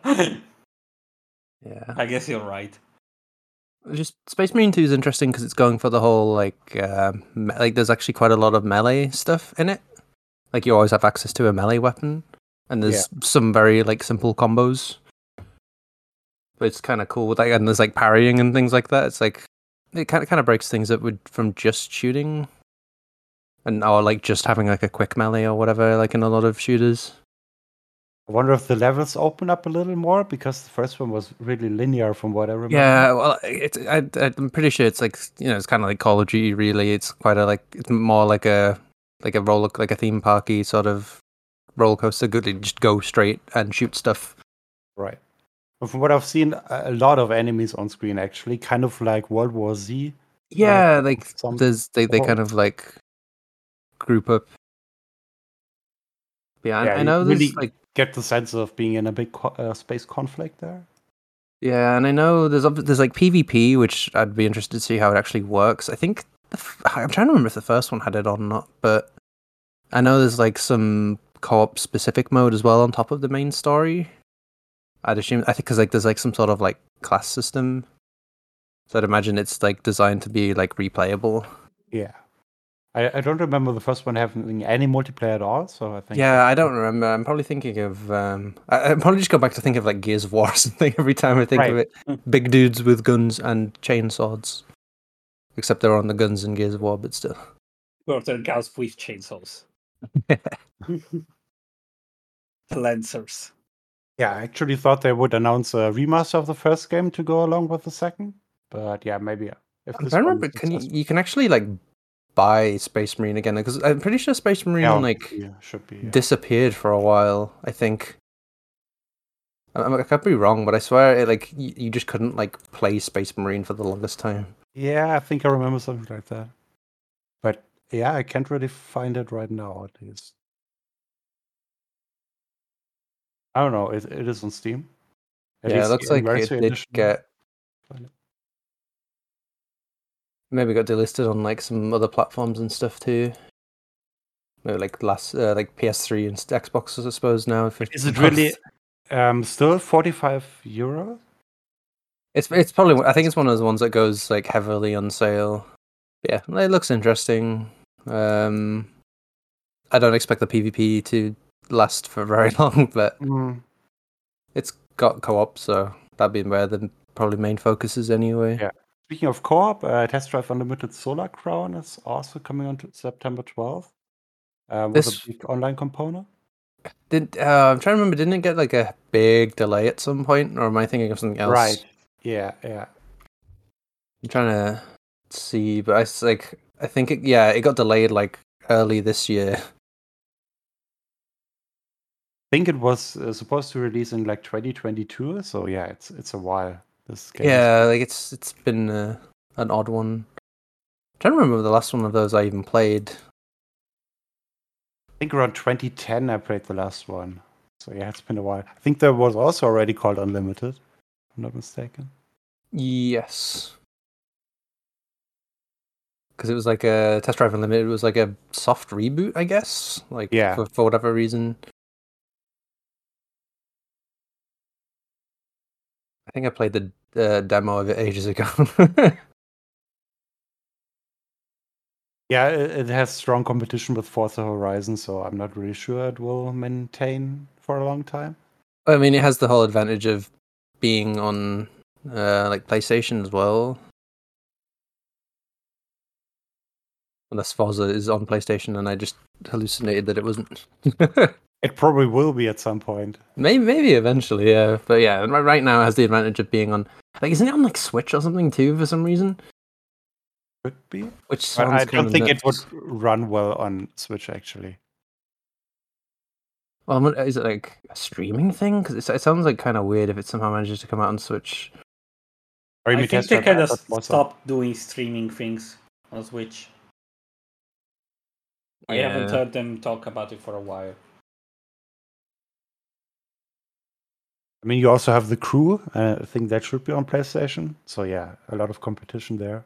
Yeah, I guess you're right. Just Space Marine two is interesting because it's going for the whole like uh, me- like there's actually quite a lot of melee stuff in it. Like you always have access to a melee weapon. And there's yeah. some very like simple combos, but it's kind of cool with like, and there's like parrying and things like that. It's like it kind of kind of breaks things up with from just shooting, and or like just having like a quick melee or whatever, like in a lot of shooters. I wonder if the levels open up a little more because the first one was really linear from what I remember. Yeah, well, it's I, I'm pretty sure it's like you know it's kind of like Call of Duty. Really, it's quite a like it's more like a like a roller like a theme parky sort of. Roller coaster, good to just go straight and shoot stuff. Right. But from what I've seen, a lot of enemies on screen actually, kind of like World War Z. Yeah, uh, like there's they, they kind of like group up. Yeah, yeah I know really there's like get the sense of being in a big co- uh, space conflict there. Yeah, and I know there's there's like PvP, which I'd be interested to see how it actually works. I think the f- I'm trying to remember if the first one had it or not, but I know there's like some co-op specific mode as well on top of the main story. I'd assume I think because like there's like some sort of like class system, so I'd imagine it's like designed to be like replayable. Yeah, I, I don't remember the first one having any multiplayer at all. So I think yeah, I don't remember. I'm probably thinking of um, I, I'm probably just go back to think of like Gears of War or something every time I think right. of it. Big dudes with guns and chainsaws, except they're on the guns in Gears of War, but still. Well, they're guys with chainsaws. Lancers. Yeah, I actually thought they would announce a remaster of the first game to go along with the second, but yeah, maybe if this I remember, can you, you can actually like buy Space Marine again because I'm pretty sure Space Marine yeah, like yeah, should be, yeah. disappeared for a while. I think I, I could be wrong, but I swear it, like you, you just couldn't like play Space Marine for the longest time. Yeah, I think I remember something like that, but yeah, I can't really find it right now at least. I don't know. It, it is on Steam. At yeah, it looks like it did edition. get maybe got delisted on like some other platforms and stuff too. Maybe like last uh, like P S three and Xbox, I suppose now. If is it really um, still forty-five euro? It's it's probably I think it's one of those ones that goes like heavily on sale. Yeah, it looks interesting. Um, I don't expect the PvP to last for very long, but mm. it's got co-op, so that'd be where the probably main focus is anyway. Yeah. Speaking of co-op, uh, Test Drive Unlimited Solar Crown is also coming on to September twelfth uh, with this... a big online component. Did uh, I'm trying to remember? Didn't it get like a big delay at some point, or am I thinking of something else? Right. Yeah. Yeah. I'm trying to see, but I like I think it, yeah, it got delayed like early this year. I think it was uh, supposed to release in like twenty twenty-two, so yeah, it's it's a while. This game yeah, is... like it's it's been uh, an odd one. I'm trying to remember the last one of those I even played. I think around twenty ten I played the last one. So yeah, it's been a while. I think there was also already called Unlimited, I'm not mistaken. Yes. Because it was like a Test Drive Unlimited. It was like a soft reboot, I guess. Like Yeah. for, for whatever reason. I think I played the uh, demo of it ages ago. Yeah, it, it has strong competition with Forza Horizon, so I'm not really sure it will maintain for a long time. I mean, it has the whole advantage of being on uh, like PlayStation as well. Unless Forza is on PlayStation, and I just hallucinated that it wasn't. It probably will be at some point. Maybe, maybe eventually, yeah. But yeah, right right now it has the advantage of being on. Like, isn't it on like Switch or something too for some reason? Could be. Which But sounds I kind don't of think nuts. it would run well on Switch, actually. Well, I'm wonder- is it like a streaming thing? Because it sounds like kind of weird if it somehow manages to come out on Switch. Or you I mean think Test they Drive kind of Outlaws Forza? stopped doing streaming things on Switch. I haven't Yeah. heard them talk about it for a while. I mean, you also have The Crew. Uh, I think that should be on PlayStation. So yeah, a lot of competition there.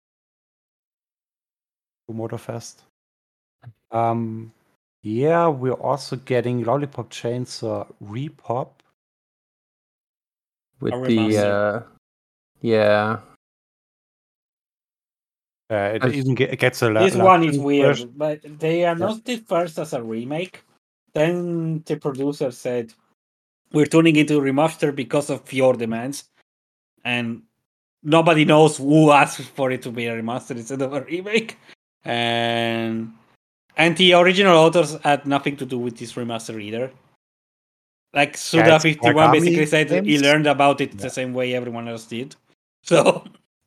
For Motorfest. Um, yeah, we're also getting Lollipop Chainsaw Repop. With A the remaster. uh, yeah, Uh, it I've- even get, gets a la- This one is licensed weird, version. but they announced it first as a remake. Then the producer said, "We're turning it into a remaster because of your demands," and nobody knows who asked for it to be a remaster instead of a remake. And and the original authors had nothing to do with this remaster either. Like Suda it's fifty-one basically Kagami said he games? learned about it Yeah. the same way everyone else did. So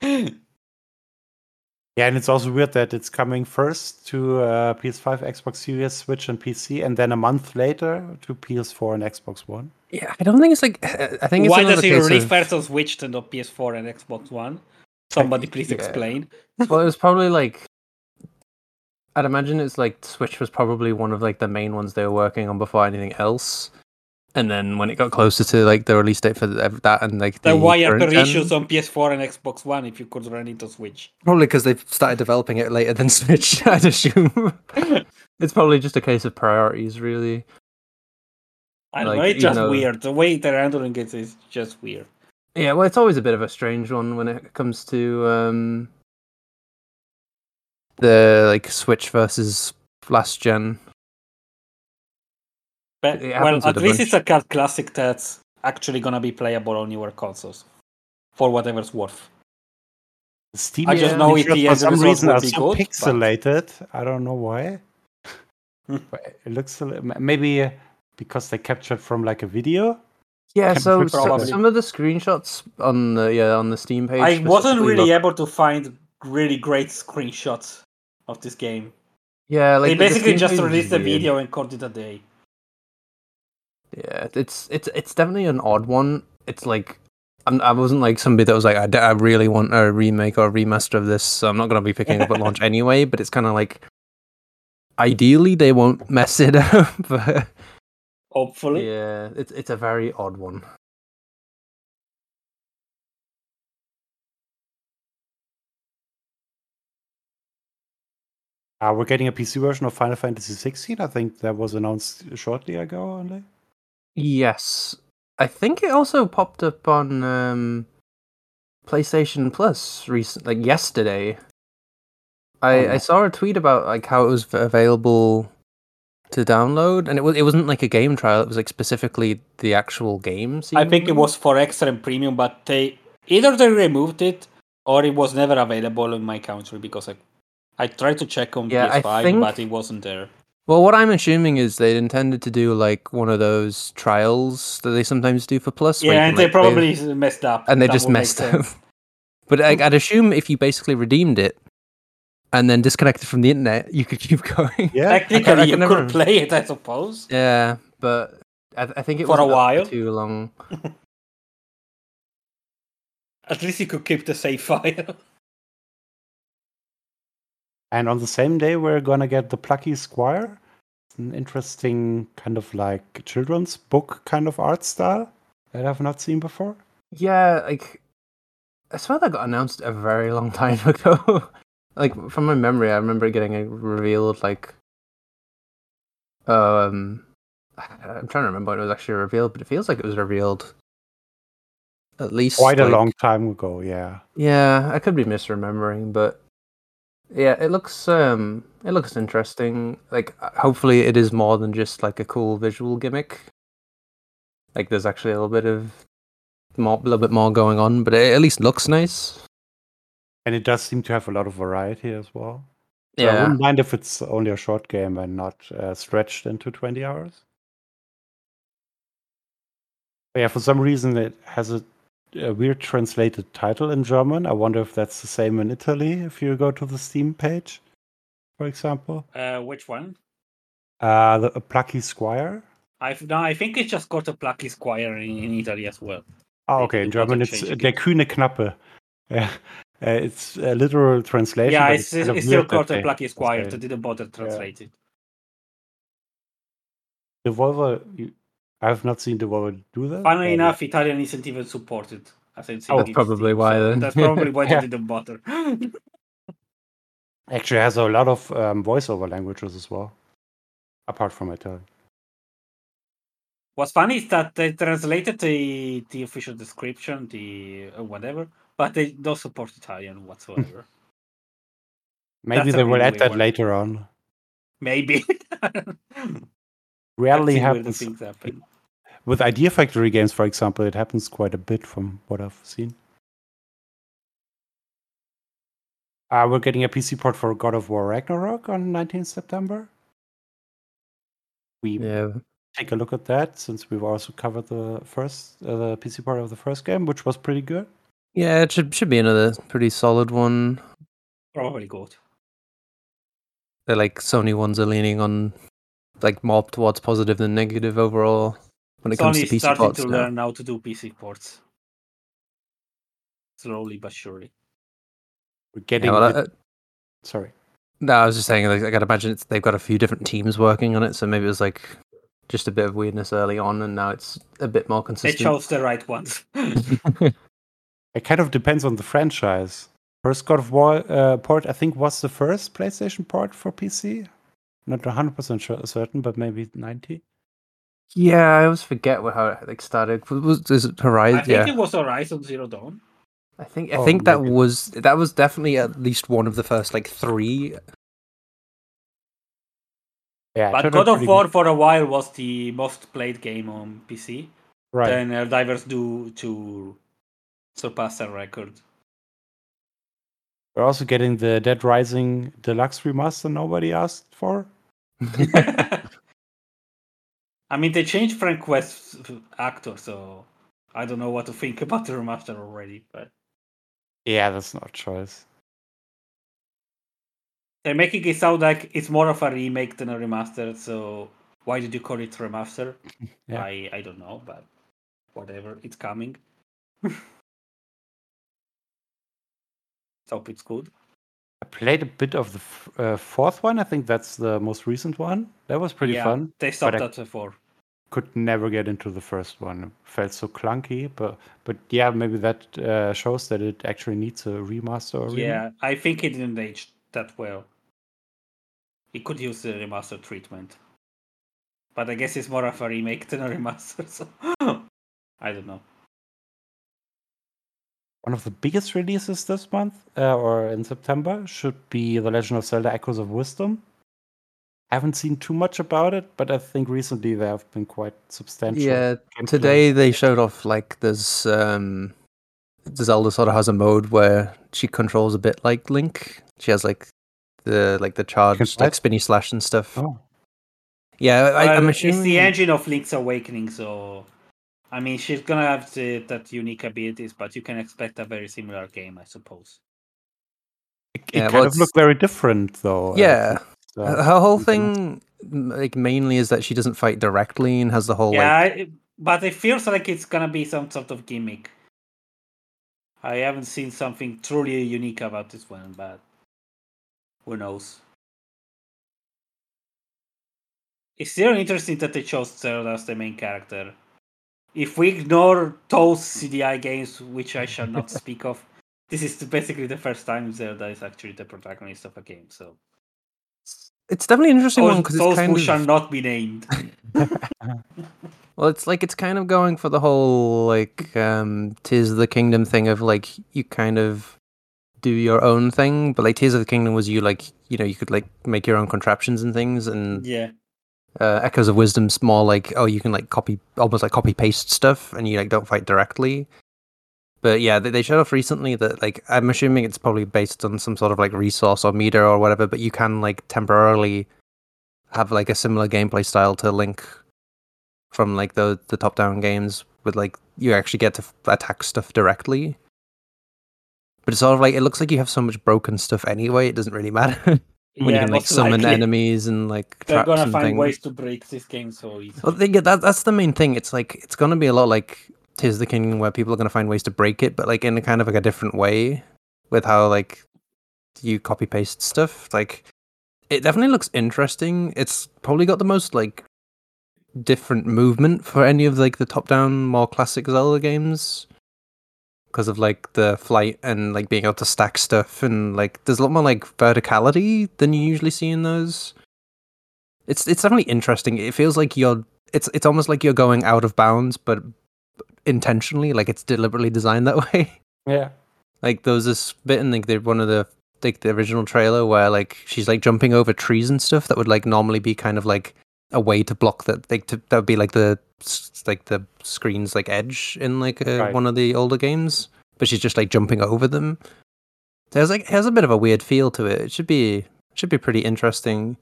Yeah, and it's also weird that it's coming first to uh, P S five, Xbox Series, Switch, and P C, and then a month later to P S four and Xbox One. yeah. I don't think it's like. I think it's why another does he case release of- first on Switch than on P S four and Xbox One? Somebody please yeah. explain. Well, it was probably like. I'd imagine it's like Switch was probably one of like the main ones they were working on before anything else. And then when it got closer to like the release date for that and like the Then why are current there gen- issues on P S four and Xbox One if you could run it on Switch? Probably because they've started developing it later than Switch, I'd assume. It's probably just a case of priorities, really. I don't Like, know, it's you just know- weird. The way they're handling it is just weird. Yeah, well, it's always a bit of a strange one when it comes to um, the like Switch versus last gen. But It well, happens with at a least bunch. it's a cult classic that's actually gonna be playable on newer consoles. For whatever's worth. Steam I just Yeah. know it screenshots the for end some result reason will are be so good, but- pixelated. I don't know why. But it looks a li- maybe uh, because they captured from like a video. Yeah, Can so, be so probably. some of the screenshots on the yeah on the Steam page. I wasn't specifically really look- able to find really great screenshots of this game. Yeah, like they the basically Steam just page is released the weird. video and called it a day. Yeah, it's it's it's definitely an odd one. It's like I'm, I wasn't like somebody that was like I, d- I really want a remake or a remaster of this, so I'm not gonna be picking it up at launch anyway. But it's kind of like ideally they won't mess it up. But Hopefully. yeah, it's it's a very odd one. Uh, we're getting a P C version of Final Fantasy sixteen. I think that was announced shortly ago only. Yes, I think it also popped up on um, PlayStation Plus recent, like yesterday. I, Oh, no. I saw a tweet about like how it was v- available to download, and it was it wasn't like a game trial. It was like specifically the actual game. I think it seemingly. was for extra and premium, but they either they removed it or it was never available in my country because I I tried to check on Yeah, I P S five, think- but it wasn't there. Well, what I'm assuming is they intended to do like one of those trials that they sometimes do for Plus. where you Yeah, can, and they like, play- probably messed up. and they That just would make messed up. sense. But like, I'd assume if you basically redeemed it and then disconnected from the internet, you could keep going. Yeah, Technically, I you can could never- play it, I suppose. Yeah, but I, I think it For a was while. too long. At least you could keep the save file. and on the same day we're gonna get the Plucky Squire. It's an interesting kind of like children's book kind of art style that I've not seen before. Yeah, like I swear that got announced a very long time ago. Like from my memory, I remember getting it revealed. Like, um, I'm trying to remember when it was actually revealed, but it feels like it was revealed at least Quite a like, long time ago, yeah. Yeah, I could be misremembering, but yeah, it looks um, it looks interesting. Like, hopefully, it is more than just like a cool visual gimmick. Like, there's actually a little bit of more, a little bit more going on, but it at least looks nice. And it does seem to have a lot of variety as well. So I Yeah, wouldn't mind if it's only a short game and not uh, stretched into twenty hours. But yeah, for some reason it has a, a weird translated title in German. I wonder if that's the same in Italy if you go to the Steam page, for example. Uh, which one? Uh, the a Plucky Squire. I've no, I think it's just got a Plucky Squire in, in Italy as well. Oh, They okay. In didn't bother German, it's changing Der it. kühne Knappe. Yeah. Uh, it's a literal translation, Yeah, but it's, it's kind of it's still weird that called a they Plucky Squire. say They it. didn't bother translate it. Devolver, you, I've not seen Devolver do that. Funnily but- enough, Italian isn't even supported. As in Oh, that's probably Steam, why so then. that's probably why Yeah. they didn't bother. Actually has a lot of um, voiceover languages as well, apart from Italian. What's funny is that they translated the the official description, the uh, whatever, but they don't support Italian whatsoever. Maybe That's a they will really add weird that one. later on. Maybe. Rarely I've seen weird happens things happen. with Idea Factory games, for example. It happens quite a bit from what I've seen. Uh, we're getting a P C port for God of War Ragnarok on nineteenth September. We Yeah, take a look at that since we've also covered the first uh, the P C part of the first game, which was pretty good. yeah, it should should be another pretty solid one. Probably good. The like Sony ones are leaning on like more towards positive than negative overall when it comes to Sony's P C starting ports to now. learn how to do P C ports. Slowly but surely. We're Yeah, getting well, the- uh, sorry. no, I was just saying, like, I gotta imagine it's, they've got a few different teams working on it, so maybe it was like just a bit of weirdness early on, and now it's a bit more They consistent. chose the right ones. It kind of depends on the franchise. First God of War uh, port, I think, was the first PlayStation port for P C. Not one hundred percent sure, certain, but maybe ninety. Yeah, I always forget what, how it like started. Was, was is it Horizon? I think Yeah, it was Horizon Zero Dawn. I think I Oh, think that maybe. was that was definitely at least one of the first like three. Yeah, it But turned God out of pretty War good. for a while was the most played game on P C. Right. Then Helldivers do to surpass that record. We're also getting the Dead Rising Deluxe remaster nobody asked for. I mean, they changed Frank West's actor, so I don't know what to think about the remaster already. But Yeah, that's not a choice. they're making it sound like it's more of a remake than a remaster. So why did you call it remaster? Yeah. I I don't know, but whatever, it's coming. Hope it's good. I played a bit of the f- uh, fourth one. I think that's the most recent one. That was pretty yeah, fun. they But stopped I that before. could never get into the first one. It felt so clunky. But but yeah, maybe that uh, shows that it actually needs a remaster or remake. Yeah, I think it didn't age that well. It could use the remaster treatment. But I guess it's more of a remake than a remaster, so I don't know. One of the biggest releases this month uh, or in September should be The Legend of Zelda Echoes of Wisdom. Haven't seen too much about it, but I think recently there have been quite substantial. Yeah, gameplay. today they showed off like there's um, Zelda sort of has a mode where she controls a bit like Link. She has like the like the charged like fight? spinny slash and stuff. Oh, Yeah, I, Well, I'm it's assuming. the engine of Link's Awakening, so I mean she's gonna have the, that unique abilities, but you can expect a very similar game, I suppose. it, it Yeah, kind well, of it's- looked very different though. uh, Yeah, from the- her her whole from the- thing, m- like mainly, is that she doesn't fight directly and has the whole Yeah, like. I, but it feels like it's gonna be some sort of gimmick. I haven't seen something truly unique about this one, but who knows? It's still interesting that they chose Zelda as the main character. if we ignore those C D I games, which I shall not speak of, this is basically the first time Zelda is actually the protagonist of a game. So It's definitely an interesting one those, because it's those kind who shall of not be named. well, it's like it's kind of going for the whole like um Tears of the Kingdom thing of like you kind of do your own thing, but like Tears of the Kingdom was you like you know you could like make your own contraptions and things, and Yeah. uh, Echoes of Wisdom's more like oh you can like copy almost like copy paste stuff and you like don't fight directly. But yeah, they, they showed off recently that like I'm assuming it's probably based on some sort of like resource or meter or whatever, but you can like temporarily have like a similar gameplay style to Link from like the the top down games with like you actually get to f- attack stuff directly. But it's sort of like it looks like you have so much broken stuff anyway. It doesn't really matter when you Yeah, can like most summon likely. enemies and like They're traps gonna and find things. ways to break this game so easily. Well, they get that. That's the main thing. It's like it's gonna be a lot like Tears of the Kingdom, where people are gonna find ways to break it, but like in a kind of like a different way, with how like you copy paste stuff. Like it definitely looks interesting. It's probably got the most like different movement for any of like the top down more classic Zelda games because of like the flight and like being able to stack stuff and like there's a lot more like verticality than you usually see in those. It's it's definitely interesting. It feels like you're it's it's almost like you're going out of bounds, but intentionally, like it's deliberately designed that way. Yeah. Like there was this bit in like the one of the like the original trailer where like she's like jumping over trees and stuff that would like normally be kind of like a way to block that like to, that would be like the s- like the screen's like edge in like uh, Right. one of the older games, but she's just like jumping over them. There's like it has a bit of a weird feel to it. It should be should be pretty interesting.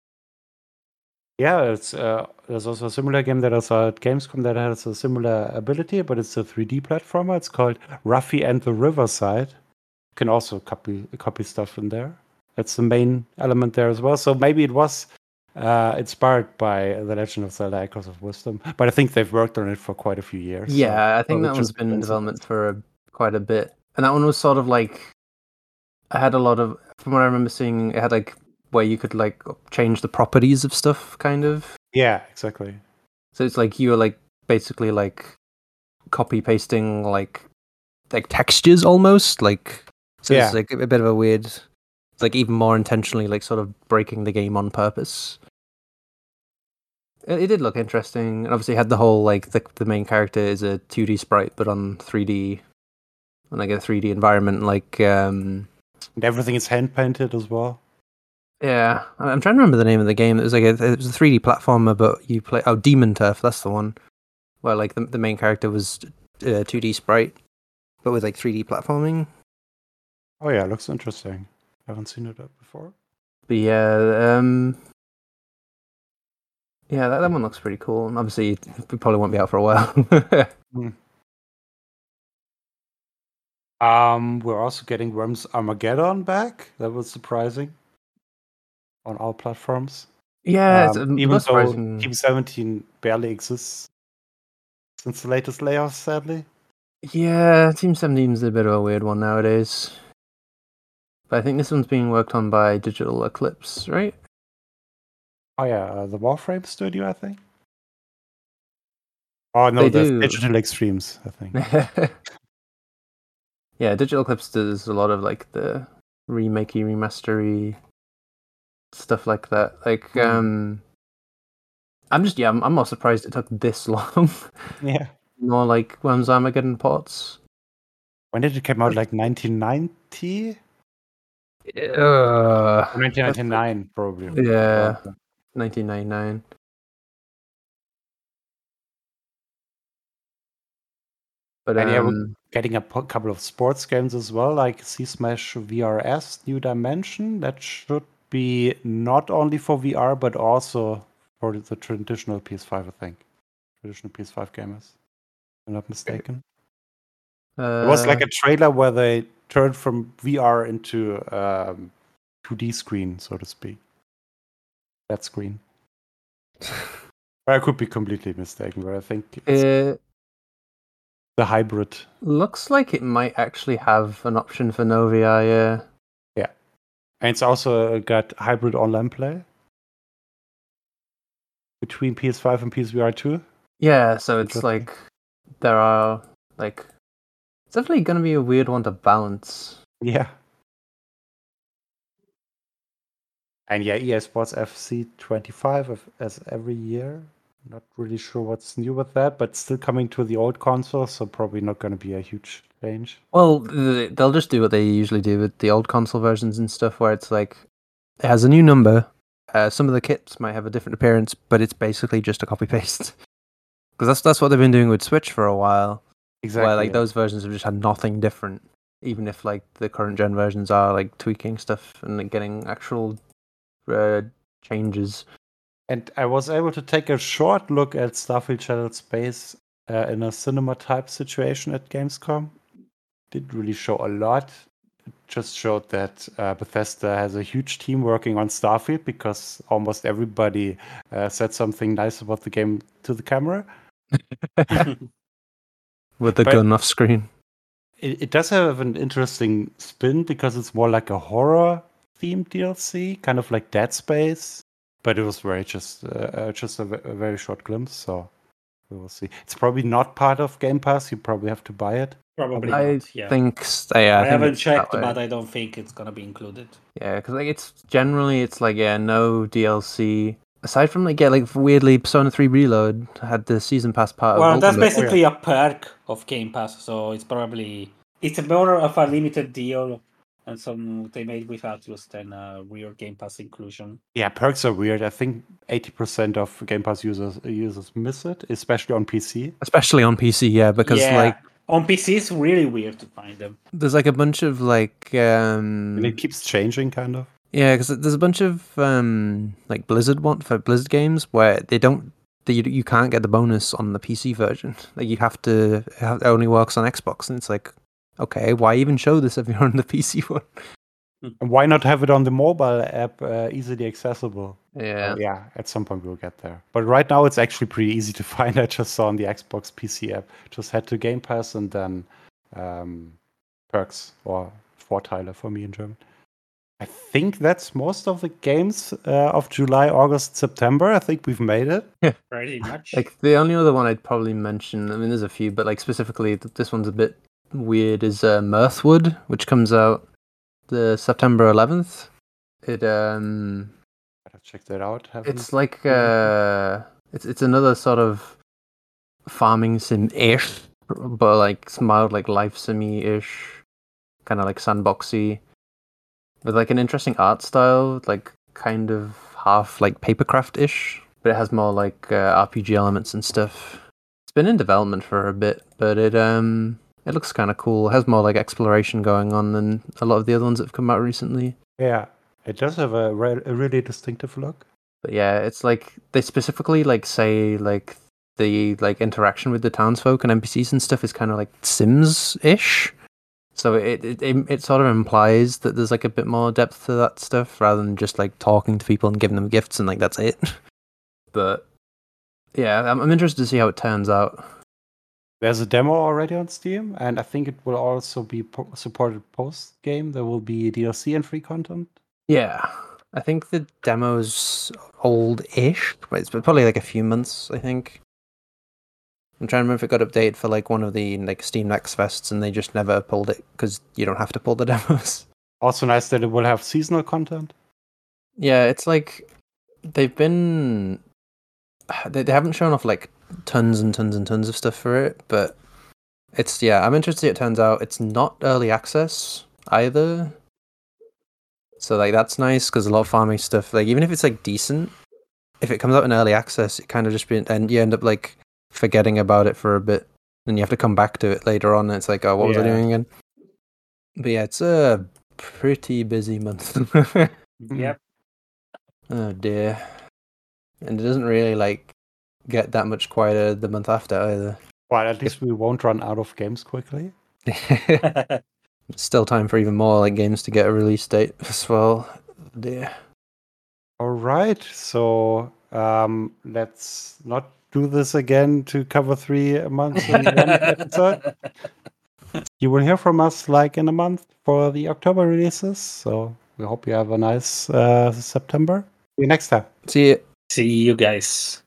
Yeah, it's uh, there's also a similar game that I saw at Gamescom that has a similar ability, but it's a three D platformer. It's called Ruffy and the Riverside. You can also copy copy stuff in there. That's the main element there as well. So maybe it was uh, inspired by The Legend of Zelda: Echoes of Wisdom, but I think they've worked on it for quite a few years. so Yeah, I think probably that one's just been in coincidence. development for a, quite a bit, and that one was sort of like I had a lot of from what I remember seeing. It had like where you could like change the properties of stuff, kind of. Yeah, exactly. So it's like you were like basically like copy pasting like like textures almost like. So Yeah. it's like a bit of a weird. It's like even more intentionally like sort of breaking the game on purpose. It, it did look interesting, and obviously had the whole like the the main character is a two D sprite but on three D, on like a three D environment like um. And everything is hand painted as well. Yeah, I- I'm trying to remember the name of the game. It was like a, it was a three D platformer, but you play oh Demon Turf. That's the one where like the the main character was uh, two D sprite, but with like three D platforming. Oh yeah, looks interesting. Haven't seen it before. But yeah, um, yeah, that, that one looks pretty cool. And obviously, it it probably won't be out for a while. Um, we're also getting Worms Armageddon back. That was surprising on all platforms. yeah, it's Um, um, even not though surprising. Team seventeen barely exists since the latest layoffs, sadly. Yeah, Team seventeen's a bit of a weird one nowadays. But I think this one's being worked on by Digital Eclipse, right? Oh yeah, uh, the Warframe studio, I think. Oh no, They that's do. Digital Extremes, I think. Yeah, Digital Eclipse does a lot of like the remakey, remastery stuff like that. Like, Mm. um, I'm just yeah, I'm, I'm not surprised it took this long. Yeah. More like Worms Armageddon ports. When did it come out? Like nineteen ninety? Uh, Or nineteen ninety-nine, probably. yeah, Around nineteen ninety-nine. But And yeah, we're um, getting a po- couple of sports games as well, like C Smash V R S New Dimension. That should be not only for V R, but also for the traditional P S five, I think. Traditional P S five gamers, if I'm not mistaken. uh, It was like a trailer where they turned from V R into um, two D screen, so to speak. That screen. I could be completely mistaken, but I think it's it the hybrid. looks like it might actually have an option for no V R. Yeah. Yeah. And it's also got hybrid online play between P S five and P S V R two. Yeah, so it's Interesting. like there are like it's definitely going to be a weird one to balance. Yeah. And yeah, E A Sports F C twenty-five of- as every year. Not really sure what's new with that, but still coming to the old console, so probably not going to be a huge change. Well, th- they'll just do what they usually do with the old console versions and stuff, where it's like it has a new number. Uh, some of the kits might have a different appearance, but it's basically just a copy paste. Because that's that's what they've been doing with Switch for a while. Exactly. Where like yeah. those versions have just had nothing different, even if like the current gen versions are like tweaking stuff and like, getting actual uh, changes. And I was able to take a short look at Starfield Shattered Space uh, in a cinema type situation at Gamescom. Didn't really show a lot. It just showed that uh, Bethesda has a huge team working on Starfield because almost everybody uh, said something nice about the game to the camera. With the But- gun off screen. It, it does have an interesting spin because it's more like a horror themed D L C, kind of like Dead Space. But it was very just uh, uh, just a, ve- a very short glimpse, so we will see. It's probably not part of Game Pass. You probably have to buy it. Probably I not. Yeah. think s- yeah, I, I, think haven't it's checked, that way. but I don't think it's gonna be included. Yeah, because like it's generally it's like yeah, no D L C aside from like yeah, like weirdly Persona three Reload had the season pass part Well, of that's Ultimate. basically a perk of Game Pass, so it's probably it's more of a limited deal, and some they made with Atlus than a real Game Pass inclusion. Yeah, perks are weird. I think eighty percent of Game Pass users users miss it, especially on P C. Especially on P C, yeah, because yeah, like on P C it's really weird to find them. there's like a bunch of like um And it keeps changing, kind of. yeah, because there's a bunch of um like Blizzard one for Blizzard games where they don't they, you, you can't get the bonus on the P C version. Like you have to it only works on Xbox, and it's like okay, why even show this if you're on the P C one? And why not have it on the mobile app, uh, easily accessible? Yeah. Uh, yeah, at some point we'll get there. But right now it's actually pretty easy to find. I just saw on the Xbox P C app. Just head to Game Pass and then um, perks or Vorteile for me in German. I think that's most of the games uh, of July, August, September. I think we've made it. Pretty much. Like the only other one I'd probably mention, I mean, there's a few, but like specifically, th- this one's a bit weird. Is uh, Mirthwood, which comes out the September eleventh. It um, Gotta check that out. Haven't- it's like uh, it's it's another sort of farming sim ish, but like mild like life simmy ish, kind of like sandboxy, with like an interesting art style, like kind of half like papercraft ish, but it has more like uh, R P G elements and stuff. It's been in development for a bit, but it um it looks kind of cool. It has more like exploration going on than a lot of the other ones that have come out recently. Yeah, it does have a, re- a really distinctive look. But yeah, it's like they specifically like say like the like interaction with the townsfolk and N P Cs and stuff is kind of like Sims ish. So it, it it it sort of implies that there's like a bit more depth to that stuff rather than just like talking to people and giving them gifts and like that's it. But yeah, I'm I'm interested to see how it turns out. There's a demo already on Steam, and I think it will also be po- supported post game. There will be D L C and free content. Yeah, I think the demo's old-ish, but it's probably like a few months. I think. I'm trying to remember if it got updated for like one of the like Steam Next Fests, and they just never pulled it because you don't have to pull the demos. Also nice that it will have seasonal content. Yeah, it's like they've been they they haven't shown off like tons and tons and tons of stuff for it, but it's yeah, I'm interested to see how it turns out. It's not early access either. So like that's nice because a lot of farming stuff, like even if it's like decent, if it comes out in early access, it kind of just be and you end up like forgetting about it for a bit, and you have to come back to it later on. And it's like, oh, what was I Yeah. doing again? But yeah, it's a pretty busy month. Yep. Oh dear. And it doesn't really like get that much quieter the month after either. Well, at least we won't run out of games quickly. Still time for even more like games to get a release date as well. Oh dear. All right, so um, let's not do this again to cover three months in one episode. You will hear from us like in a month for the October releases. So we hope you have a nice uh, September. See you next time. See you. See you guys.